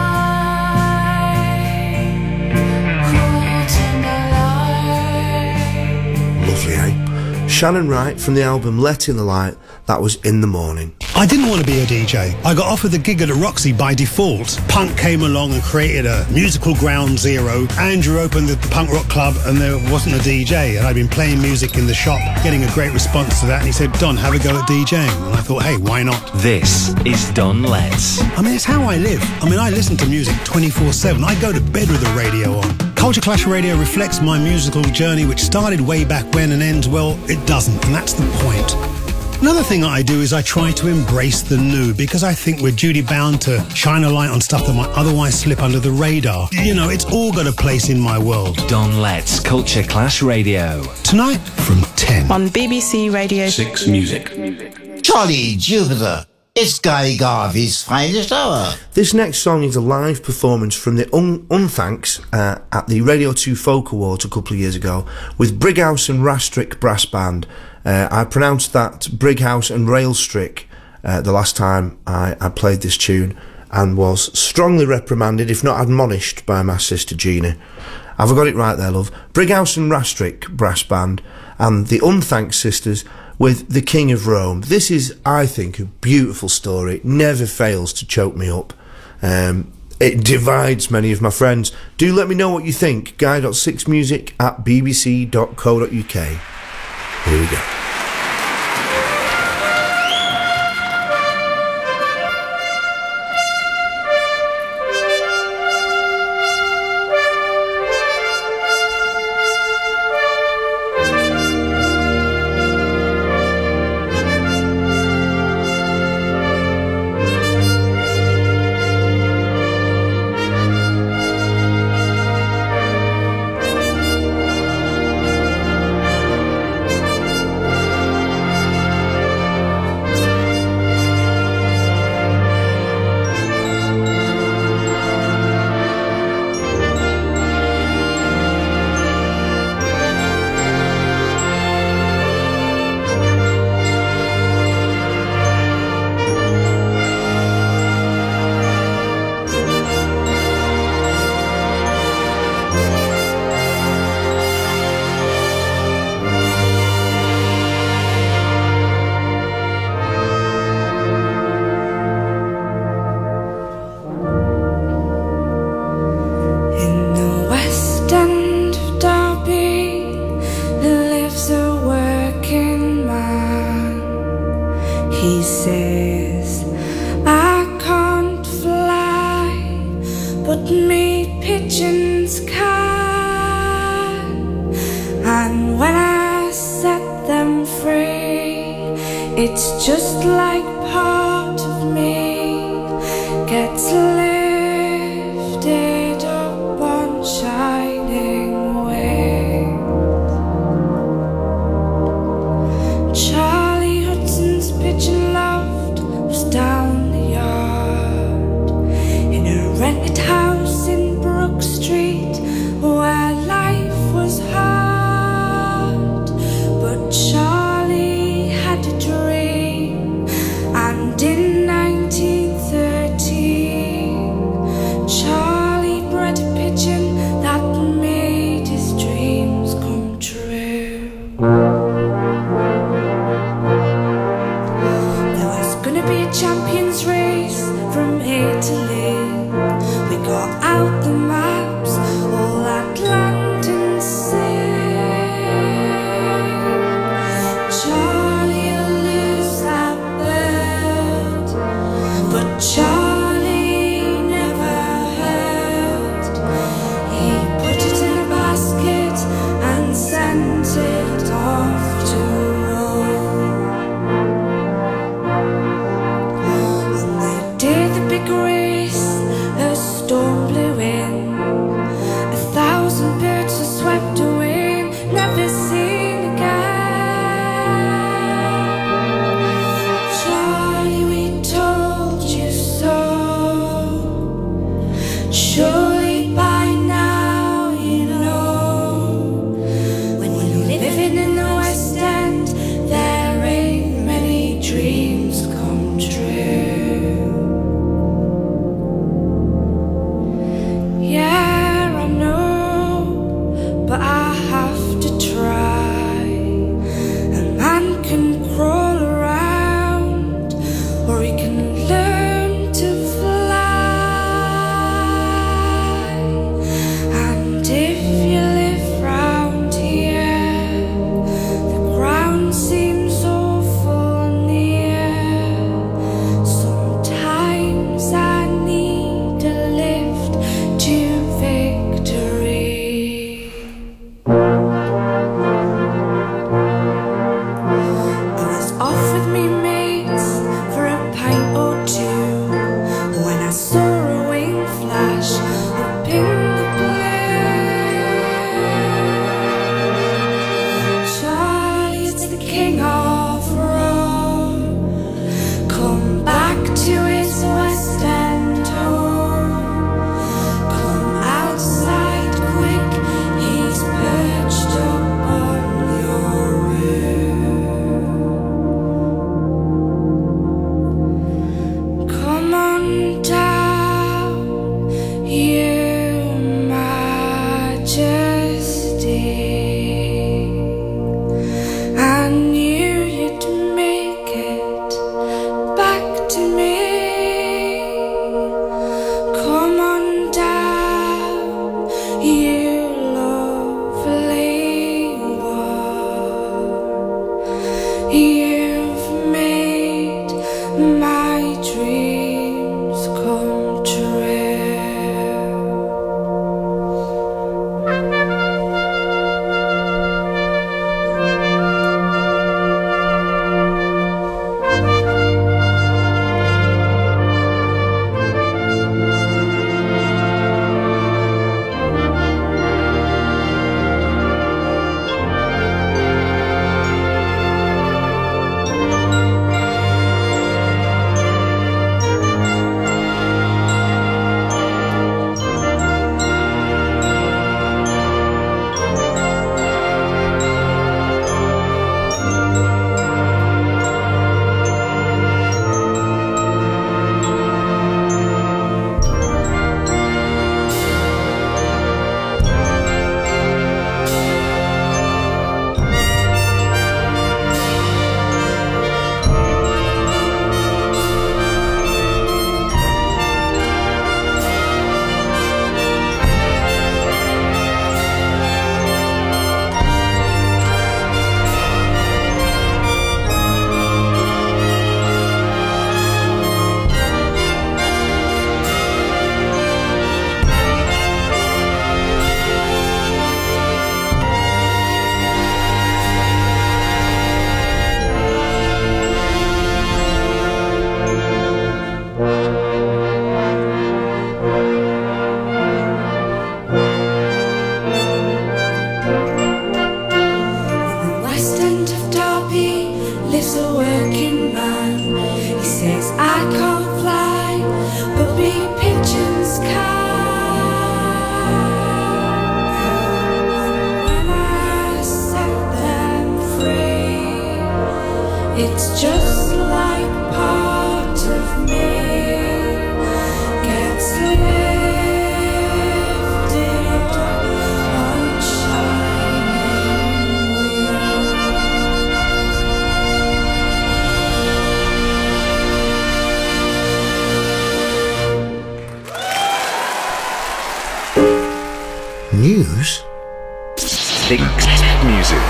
light, cool tender light. Lovely, eh? Shannon Wright from the album Let in the Light. That was In the Morning. I didn't want to be a D J. I got offered the gig at the Roxy by default. Punk came along and created a musical ground zero. Andrew opened the punk rock club and there wasn't a D J. And I'd been playing music in the shop, getting a great response to that. And he said, Don, have a go at DJing. And I thought, hey, why not? This is Don Letts. I mean, it's how I live. I mean, I listen to music twenty-four seven. I go to bed with the radio on. Culture Clash Radio reflects my musical journey, which started way back when and ends, well, it doesn't. And that's the point. Another thing that I do is I try to embrace the new, because I think we're duty bound to shine a light on stuff that might otherwise slip under the radar. You know, it's all got a place in my world. Don Letts, Culture Clash Radio. Tonight from ten. On B B C Radio Six Music. Jolly Jupiter, it's Guy Garvey's finest hour. This next song is a live performance from the Un- Unthanks uh, at the Radio two Folk Awards a couple of years ago with Brighouse and Rastrick Brass Band. Uh, I pronounced that Brighouse and Railstrick uh, the last time I, I played this tune and was strongly reprimanded, if not admonished, by my sister Gina. Have I got it right there, love? Brighouse and Rastrick Brass Band and the Unthanks Sisters with The King of Rome. This is, I think, a beautiful story. It never fails to choke me up. Um, it divides many of my friends. Do let me know what you think. guy dot six music at b b c dot co dot u k. Here we go. He says I can't fly, but me pigeons can. And when I set them free, it's just like part of me gets lifted up on shining wings. Charlie Hudson's pigeon loft was down the yard in a rented house in Brook Street where life was hard. But Charlie had a dream, and in nineteen thirteen Charlie bred a pigeon that made his dreams come true. There was gonna be a champions race from Italy. We got out the maps, all Atlantan sing. Charlie'll lose that bird, but Charlie never heard. He put it in a basket and sent it off to Rome. On the day the big race, a storm blew in. A thousand birds were swept away, never seen again. Charlie, we told you so. Surely by now you know. When you're living in the West End, there ain't many dreams come true. Yeah, I know, but I have to try. A man can crawl around, or he can learn to fly. And if you live round here, the ground seems awful near. Sometimes I need a lift to victory. I was off with me mates for a pint or two when I saw a wing flash up in the blue. Charlie is the king of Rome, come back to his West End home. Come outside quick, he's perched up on your roof. Come on down, your majesty. I knew you'd make it back to me. Come on down, you lovely one. You've made my dreams come true. is a working man. He says I can't fly, but big pigeons can. When I set them free, it's just like part of me gets lifted up on shining wheels. News? Six Music.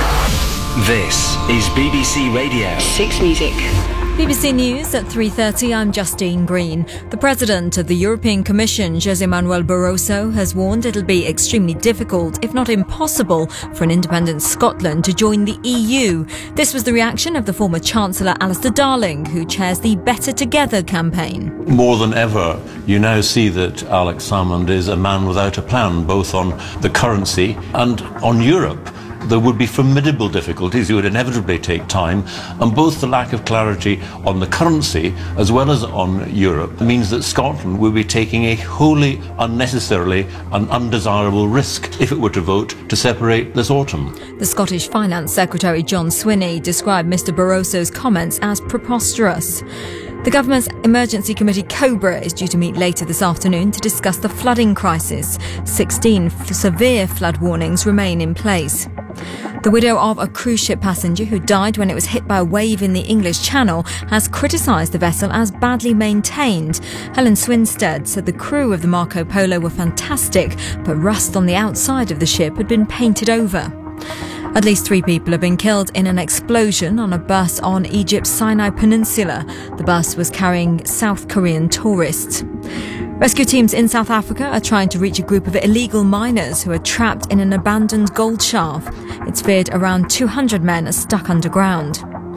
This is B B C Radio six Music. B B C News at three thirty, I'm Justine Green. The President of the European Commission, José Manuel Barroso, has warned it'll be extremely difficult, if not impossible, for an independent Scotland to join the E U. This was the reaction of the former Chancellor Alistair Darling, who chairs the Better Together campaign. More than ever, you now see that Alex Salmond is a man without a plan, both on the currency and on Europe. There would be formidable difficulties. It would inevitably take time, and both the lack of clarity on the currency as well as on Europe means that Scotland will be taking a wholly unnecessarily and undesirable risk if it were to vote to separate this autumn. The Scottish Finance Secretary John Swinney described Mr Barroso's comments as preposterous. The government's emergency committee COBRA is due to meet later this afternoon to discuss the flooding crisis. sixteen f- severe flood warnings remain in place. The widow of a cruise ship passenger who died when it was hit by a wave in the English Channel has criticised the vessel as badly maintained. Helen Swinstead said the crew of the Marco Polo were fantastic, but rust on the outside of the ship had been painted over. At least three people have been killed in an explosion on a bus on Egypt's Sinai Peninsula. The bus was carrying South Korean tourists. Rescue teams in South Africa are trying to reach a group of illegal miners who are trapped in an abandoned gold shaft. It's feared around two hundred men are stuck underground.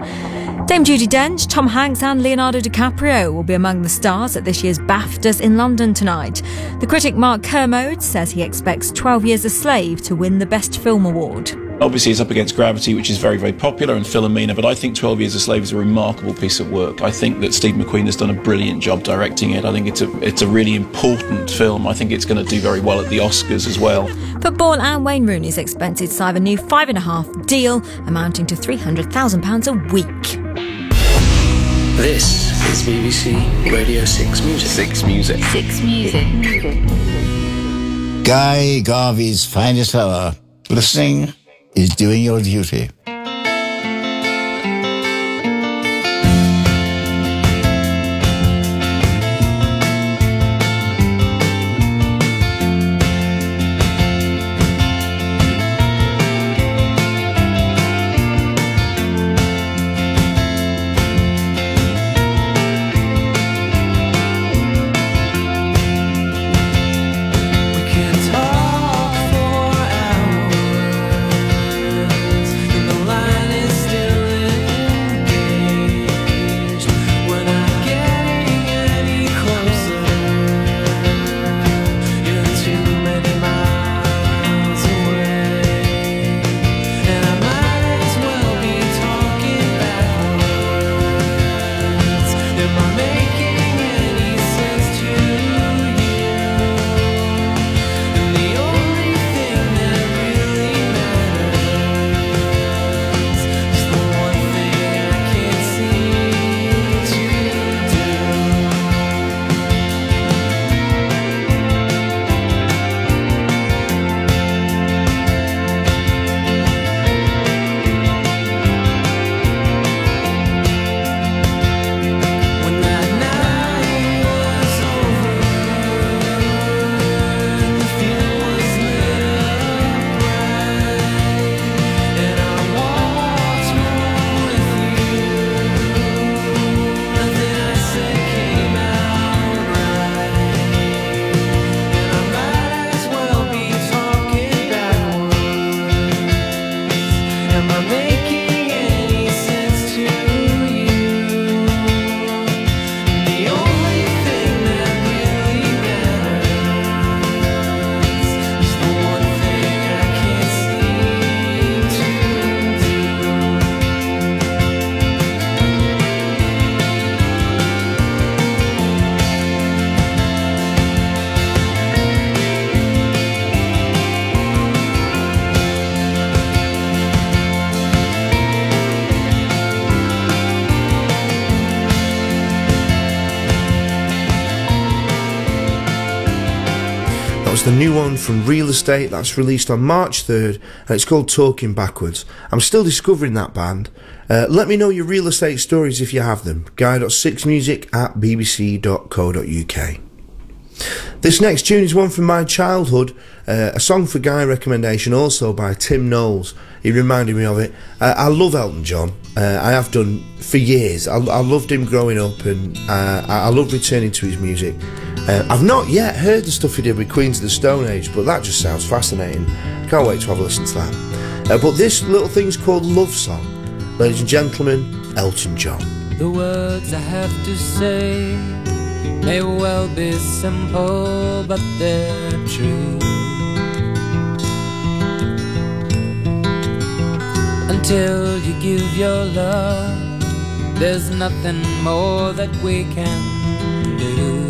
Dame Judi Dench, Tom Hanks and Leonardo DiCaprio will be among the stars at this year's BAFTAs in London tonight. The critic Mark Kermode says he expects twelve Years a Slave to win the Best Film Award. Obviously it's up against Gravity, which is very, very popular, and Philomena, but I think twelve Years a Slave is a remarkable piece of work. I think that Steve McQueen has done a brilliant job directing it. I think it's a it's a really important film. I think it's going to do very well at the Oscars as well. Football and Wayne Rooney's expected to sign a new five and a half deal amounting to three hundred thousand pounds a week. This is B B C Radio six Music. six Music. six Music. Guy Garvey's finest hour. Listening is doing your duty. The the new one from Real Estate that's released on March third, and it's called Talking Backwards. I'm still discovering that band. Uh, let me know your real estate stories if you have them. guy dot six music at b b c dot co dot u k. This next tune is one from my childhood, uh, a song for Guy recommendation, also by Tim Knowles. He reminded me of it. Uh, I love Elton John. Uh, I have done for years. I, I loved him growing up, and uh, I, I love returning to his music. Uh, I've not yet heard the stuff he did with Queens of the Stone Age, but that just sounds fascinating. Can't wait to have a listen to that. Uh, but this little thing's called Love Song. Ladies and gentlemen, Elton John. The words I have to say may well be simple, but they're true. Until you give your love, there's nothing more that we can do.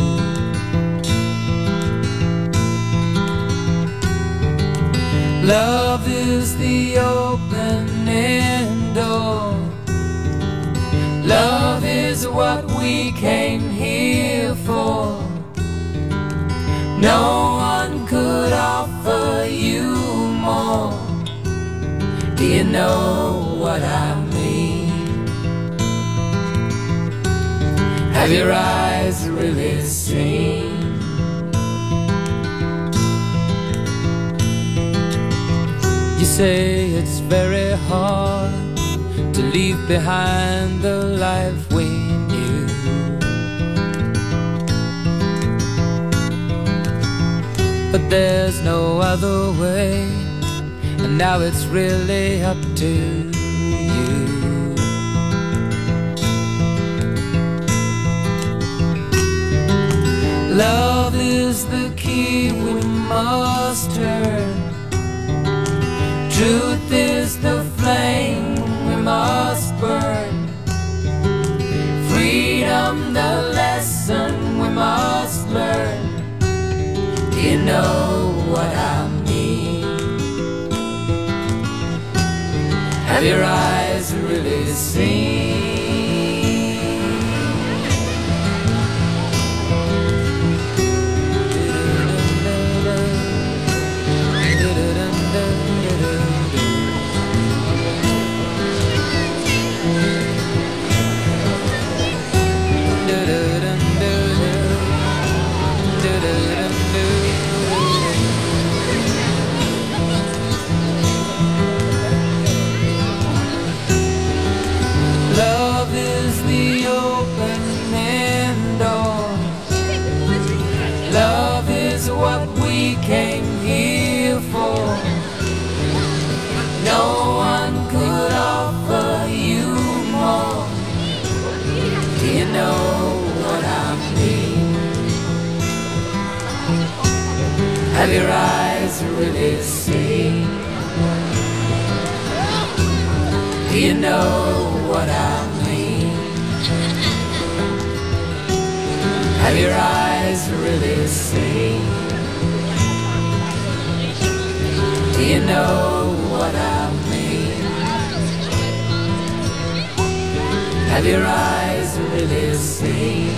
Love is the opening door. Love is what we came here for. No one could offer you more. Do you know what I mean? Have your eyes really seen? You say it's very hard to leave behind the life we knew. But there's no other way, and now it's really up to you. Love is the key we must turn. Truth is the flame we must burn. Freedom the lesson we must learn. Do you know what I mean? Have your eyes really seen? What we came here for. No one could offer you more. Do you know what I mean? Have your eyes really seen? Do you know what I mean? Have your eyes really seen? Do you know what I mean? Have your eyes really seen?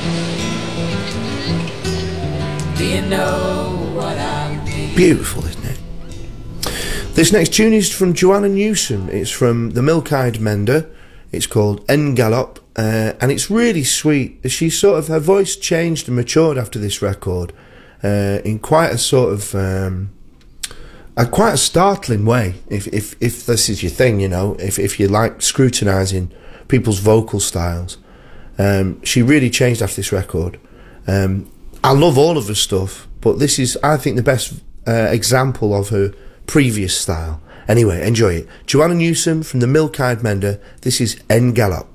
Do you know what I mean? Beautiful, isn't it? This next tune is from Joanna Newsom. It's from the Milk-Eyed Mender. It's called En Galop, uh, and it's really sweet. She sort of, her voice changed and matured after this record uh, in quite a sort of um, a quite a startling way. If if if this is your thing, you know, if if you like scrutinising people's vocal styles, um, she really changed after this record. Um, I love all of her stuff, but this is, I think, the best uh, example of her previous style. Anyway, enjoy it. Joanna Newsom from the Milk-Eyed Mender. This is En Galop.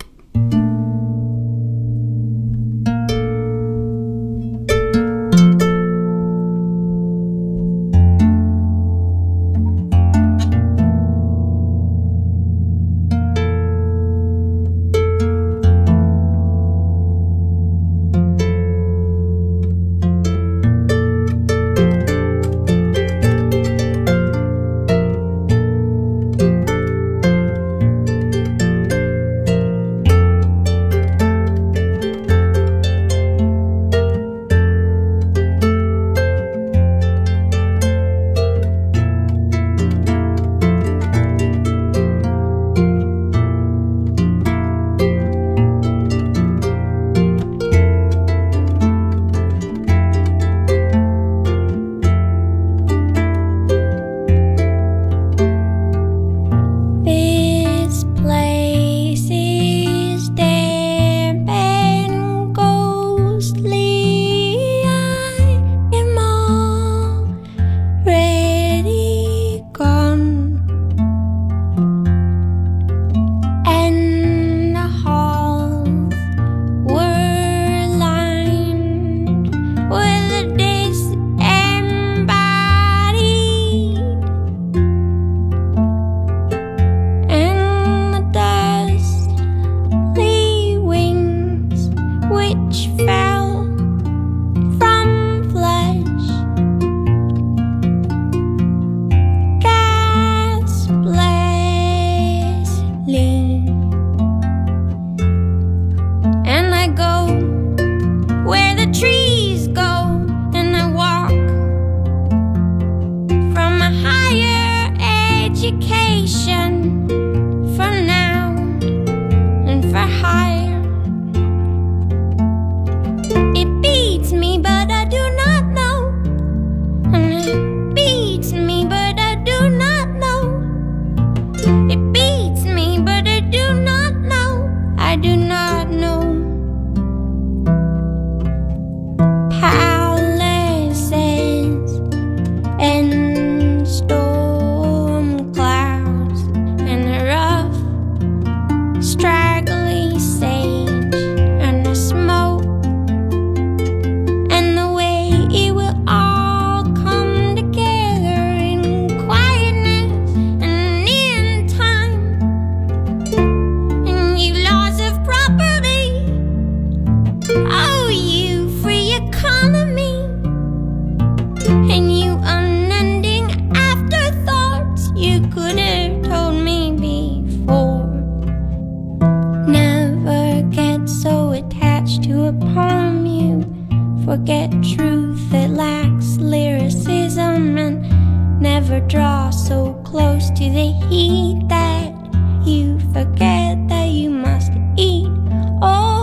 sparkly sage and the smoke, and the way it will all come together in quietness and in time. And you laws of property, oh, you free economy, and you unending afterthoughts you could have told me before. Never get so attached to a poem you forget truth that lacks lyricism, and never draw so close to the heat that you forget that you must eat. Oh,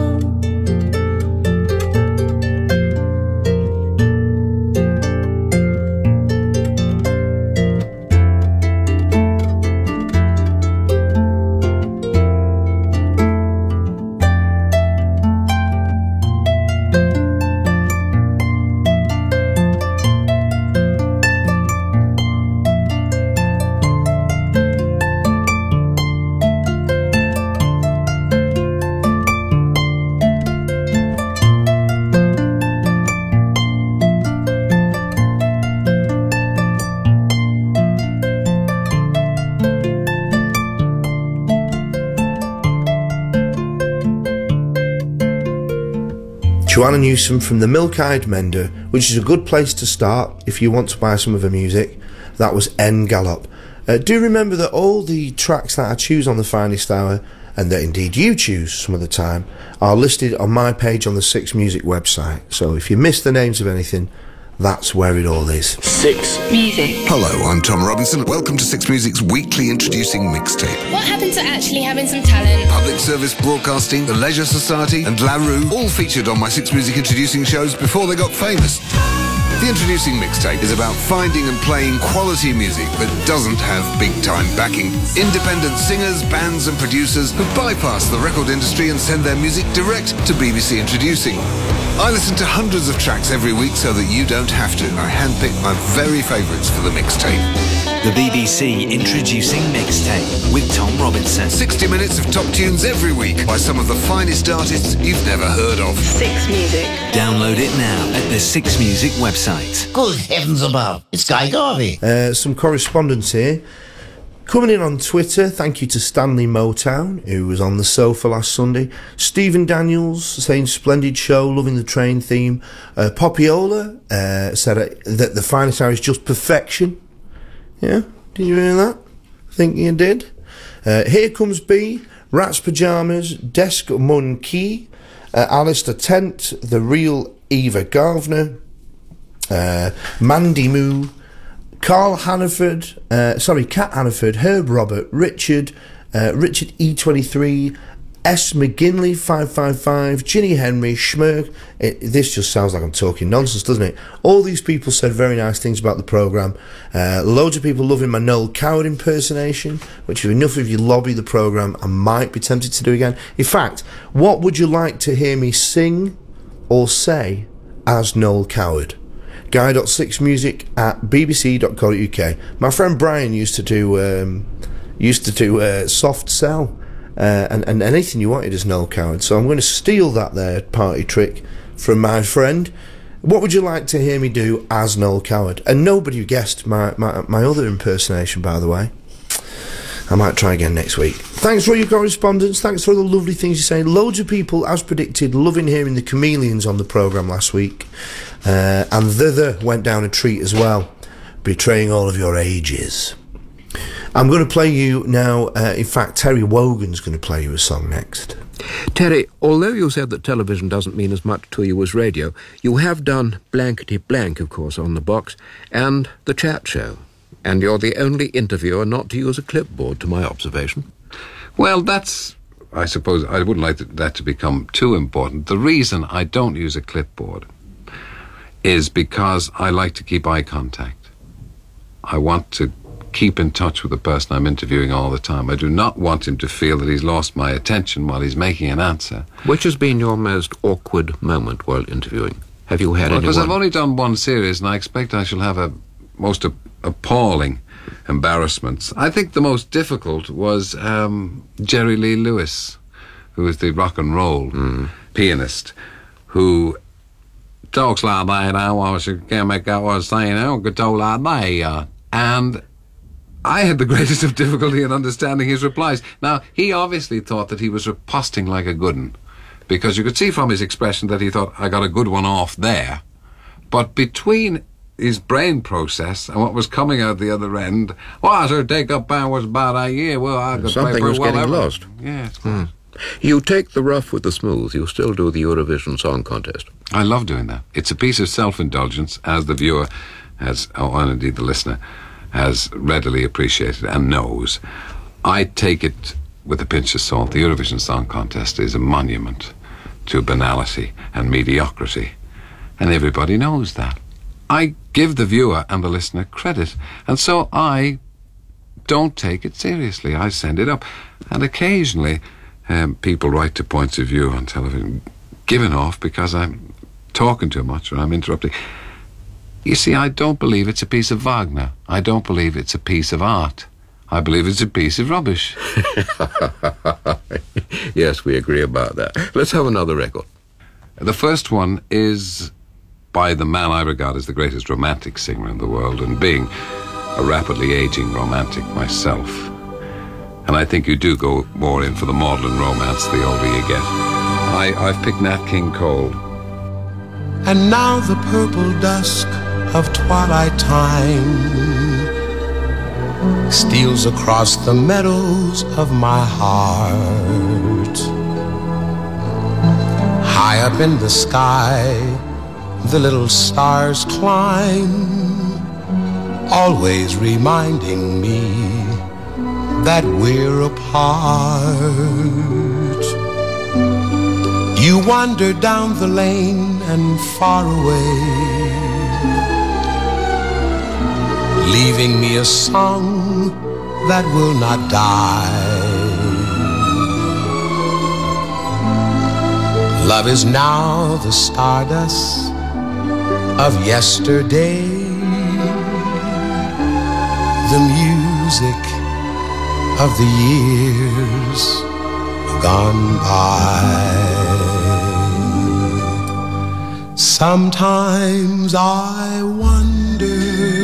Joanna Newsom from the Milk-Eyed Mender, which is a good place to start if you want to buy some of her music. That was En Gallop. Uh, do remember that all the tracks that I choose on the Finest Hour, and that indeed you choose some of the time, are listed on my page on the Six Music website. So if you miss the names of anything, that's where it all is. Six Music. Hello, I'm Tom Robinson. Welcome to Six Music's weekly introducing mixtape. What happened to actually having some talent? Public Service Broadcasting, the Leisure Society, and La Rue all featured on my Six Music introducing shows before they got famous. The introducing mixtape is about finding and playing quality music that doesn't have big-time backing. Independent singers, bands and producers who bypass the record industry and send their music direct to B B C Introducing. I listen to hundreds of tracks every week so that you don't have to. I handpick my very favourites for the mixtape. The B B C Introducing Mixtape with Tom Robinson. sixty minutes of top tunes every week by some of the finest artists you've never heard of. Six Music. Download it now at the Six Music website. Good heavens above, it's Guy Garvey. Uh, some correspondence here. Coming in on Twitter, thank you to Stanley Motown, who was on the sofa last Sunday. Stephen Daniels saying, splendid show, loving the train theme. Uh, Poppiola uh, said uh, that the Finest Hour is just perfection. Yeah, did you hear that? I think you did. Uh, Here Comes B, Rat's Pyjamas, Desk Monkey, uh, Alistair Tent, The Real Eva Gardner, uh, Mandy Moo, Carl Hannaford, uh, sorry, Cat Hannaford, Herb Robert, Richard, uh, Richard E twenty-three, S. McGinley, five five five, Ginny Henry, Schmerk. It, this just sounds like I'm talking nonsense, doesn't it? All these people said very nice things about the programme. Uh, loads of people loving my Noel Coward impersonation, which if enough of you lobby the programme, I might be tempted to do again. In fact, what would you like to hear me sing or say as Noel Coward? guy dot six music at b b c dot co dot u k. My friend Brian used to do um, used to do uh, soft sell uh, and, and anything you wanted as Noel Coward. So I'm going to steal that there party trick from my friend. What would you like to hear me do as Noel Coward? And nobody guessed my, my, my other impersonation, by the way. I might try again next week. Thanks for your correspondence. Thanks for all the lovely things you say. Loads of people, as predicted, loving hearing the Chameleons on the programme last week. Uh, and Thither went down a treat as well. Betraying All of Your Ages. I'm going to play you now, uh, in fact, Terry Wogan's going to play you a song next. Terry, although you said that television doesn't mean as much to you as radio, you have done Blankety Blank, of course, on the box, and The Chat Show. And you're the only interviewer not to use a clipboard, to my observation. Well, that's... I suppose I wouldn't like that to become too important. The reason I don't use a clipboard is because I like to keep eye contact. I want to keep in touch with the person I'm interviewing all the time. I do not want him to feel that he's lost my attention while he's making an answer. Which has been your most awkward moment while interviewing? Have you had well, anyone? Because I've only done one series, and I expect I shall have a most a- appalling embarrassments. I think the most difficult was um, Jerry Lee Lewis, who was the rock and roll mm. pianist, who talks like that, I was, can't make out what I was saying, I could talk like that. And I had the greatest of difficulty in understanding his replies. Now, he obviously thought that he was riposting like a good un, because you could see from his expression that he thought, I got a good one off there. But between his brain process and what was coming out the other end, well, I sort of take up band was about a year, well, I could Something play was well getting ever. lost. Yeah, it's Mm. You take the rough with the smooth. You still do the Eurovision Song Contest. I love doing that. It's a piece of self-indulgence, as the viewer has, oh, and indeed the listener, has readily appreciated and knows. I take it with a pinch of salt. The Eurovision Song Contest is a monument to banality and mediocrity, and everybody knows that. I give the viewer and the listener credit, and so I don't take it seriously. I send it up, and occasionally um, people write to Points of View on television, giving off because I'm talking too much or I'm interrupting. You see, I don't believe it's a piece of Wagner. I don't believe it's a piece of art. I believe it's a piece of rubbish. Yes, we agree about that. Let's have another record. The first one is by the man I regard as the greatest romantic singer in the world, and being a rapidly aging romantic myself. And I think you do go more in for the maudlin romance the older you get. I, I've picked Nat King Cole. And now the purple dusk of twilight time steals across the meadows of my heart. High up in the sky, the little stars climb, always reminding me that we're apart. You wander down the lane and far away, leaving me a song that will not die. Love is now the stardust of yesterday, the music of the years gone by. Sometimes I wonder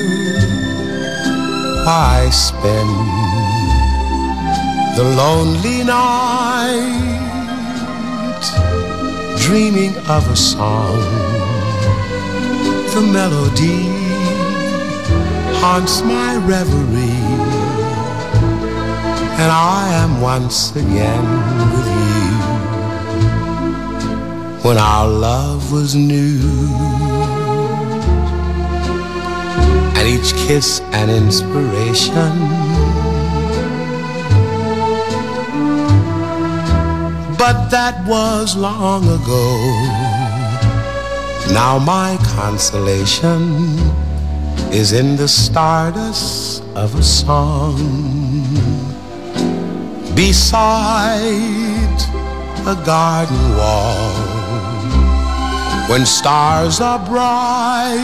why I spend the lonely night dreaming of a song. The melody haunts my reverie, and I am once again with you when our love was new, and each kiss an inspiration. But that was long ago. Now my consolation is in the stardust of a song, beside a garden wall, when stars are bright,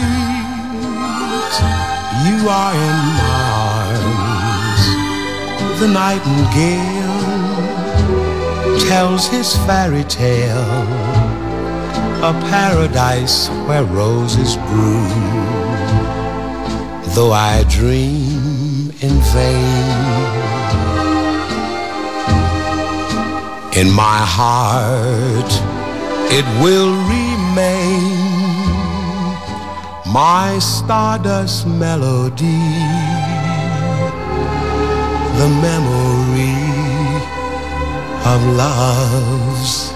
you are in my arms. The nightingale tells his fairy tale, a paradise where roses bloom. Though I dream in vain, in my heart it will remain, my stardust melody, the memory of love's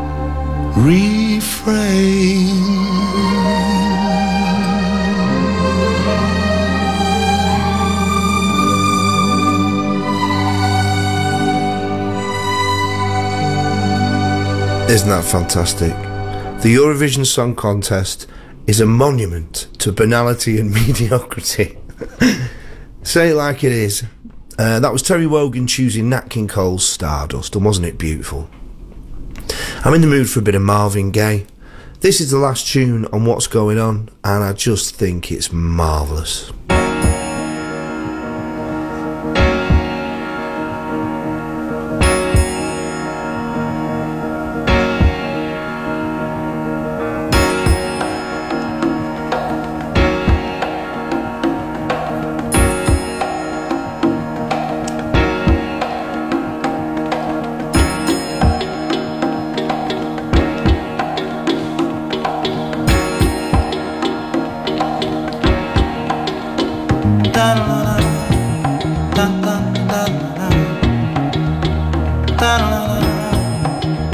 refrain. Isn't that fantastic? The Eurovision Song Contest is a monument to banality and mediocrity. Say it like it is. Uh, that was Terry Wogan choosing Nat King Cole's Stardust, and wasn't it beautiful? I'm in the mood for a bit of Marvin Gaye. This is the last tune on What's Going On, and I just think it's marvellous.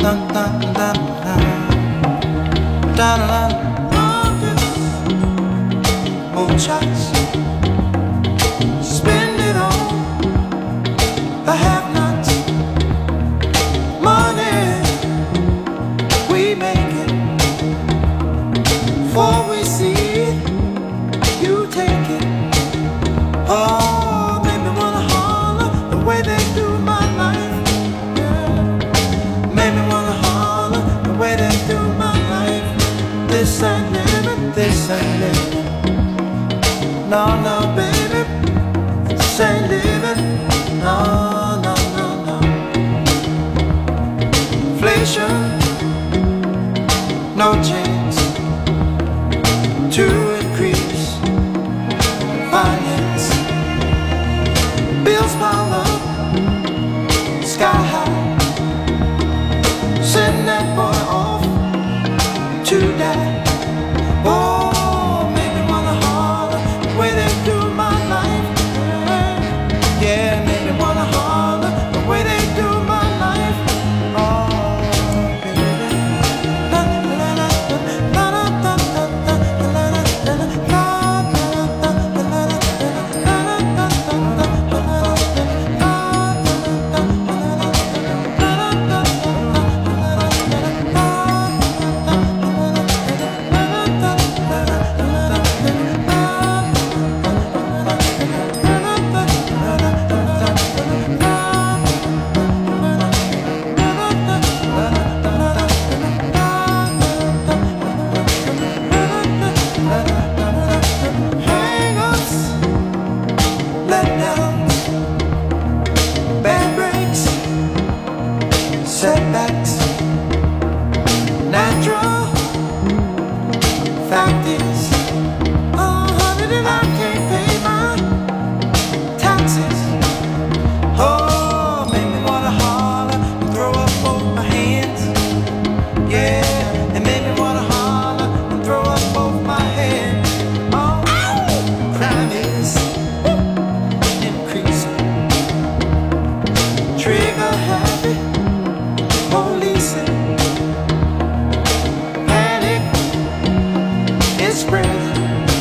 Shots, spend it on the have-nots. Money, we make it. Before we see it, you take it. Oh, make me wanna holler the way they do my life. Yeah. Make me wanna holler the way they do my life. This ain't living, this ain't living. No, no, baby, this ain't living. No, no, no, no. Inflation, no chance to increase finance. Bills pile up, sky high. Send that boy off to die. Oh, yeah, make me wanna holler the way they do my life. Oh, baby. La, la, la, la, la, la, la, la, la, setbacks, natural. Fact is, oh, honey, that I can't pay my taxes. Oh, make me wanna holler and throw up both my hands. Yeah, it made me wanna holler and throw up both my hands. Oh, crime is increasing. Trigger happy. Policing, panic is spreading.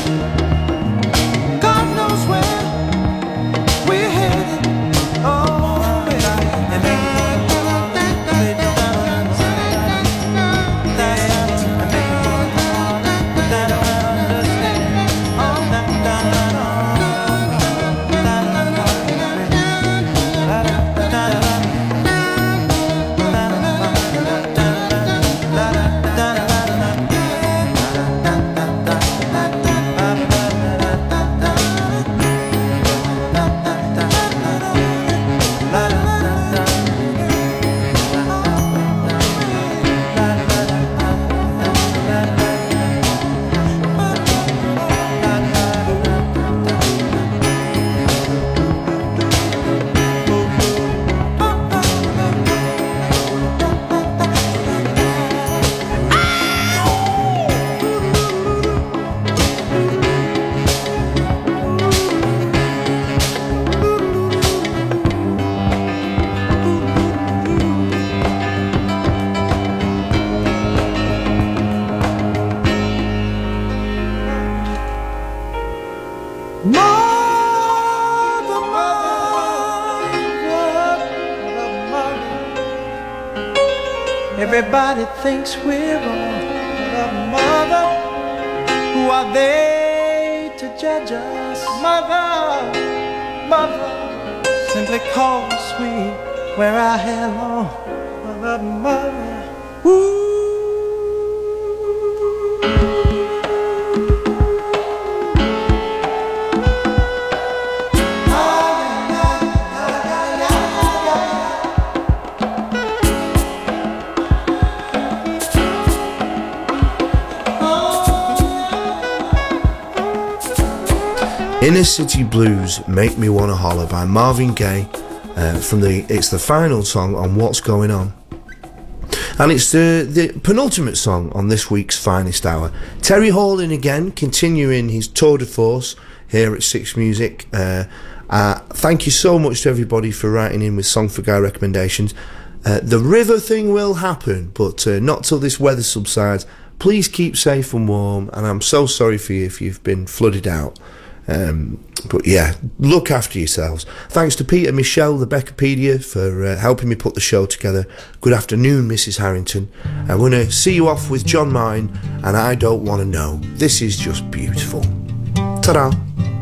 God knows where we're headed. Oh, and I and make me wanna holler, make me wanna understand. That's it. And make me wanna holler, that I understand. Oh, da da da da da da da da da da. Everybody thinks we're wrong, but mother, who are they to judge us? Mother, mother, simply cause we wear our hair long. Mother, mother, ooh. Inner City Blues, Make Me Wanna Holler by Marvin Gaye, uh, from the it's the final song on What's Going On, and it's the, the penultimate song on this week's Finest Hour. Terry Hall in again, continuing his tour de force here at Six Music. Uh, uh, thank you so much to everybody for writing in with Song for Guy recommendations. Uh, the river thing will happen, but uh, not till this weather subsides. Please keep safe and warm, and I'm so sorry for you if you've been flooded out. Um, but yeah, look after yourselves. Thanks to Peter Michelle, the Beckerpedia, for uh, helping me put the show together. Good afternoon, Missus Harrington. I'm going to see you off with John Mine and I Don't Want to Know. This is just beautiful. Ta-da.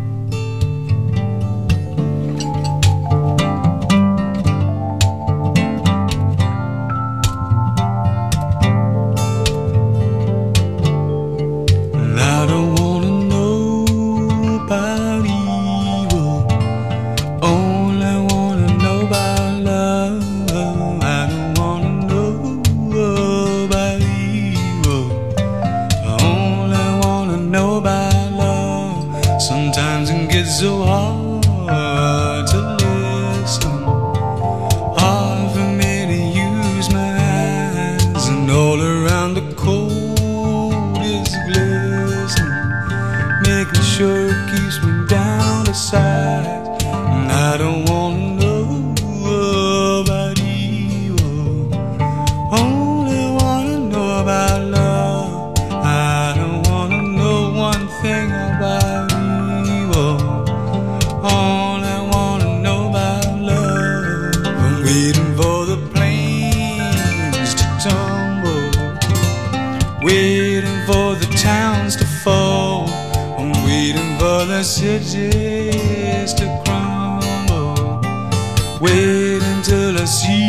So hard to listen, hard for me to use my eyes, and all around the cold is glistening, making sure it keeps me down to size. And I don't wanna know about evil, only wanna know about love. I don't wanna know one thing about evil. All I wanna know about love. I'm waiting for the plains to tumble, waiting for the towns to fall. I'm waiting for the cities to crumble, waiting till I see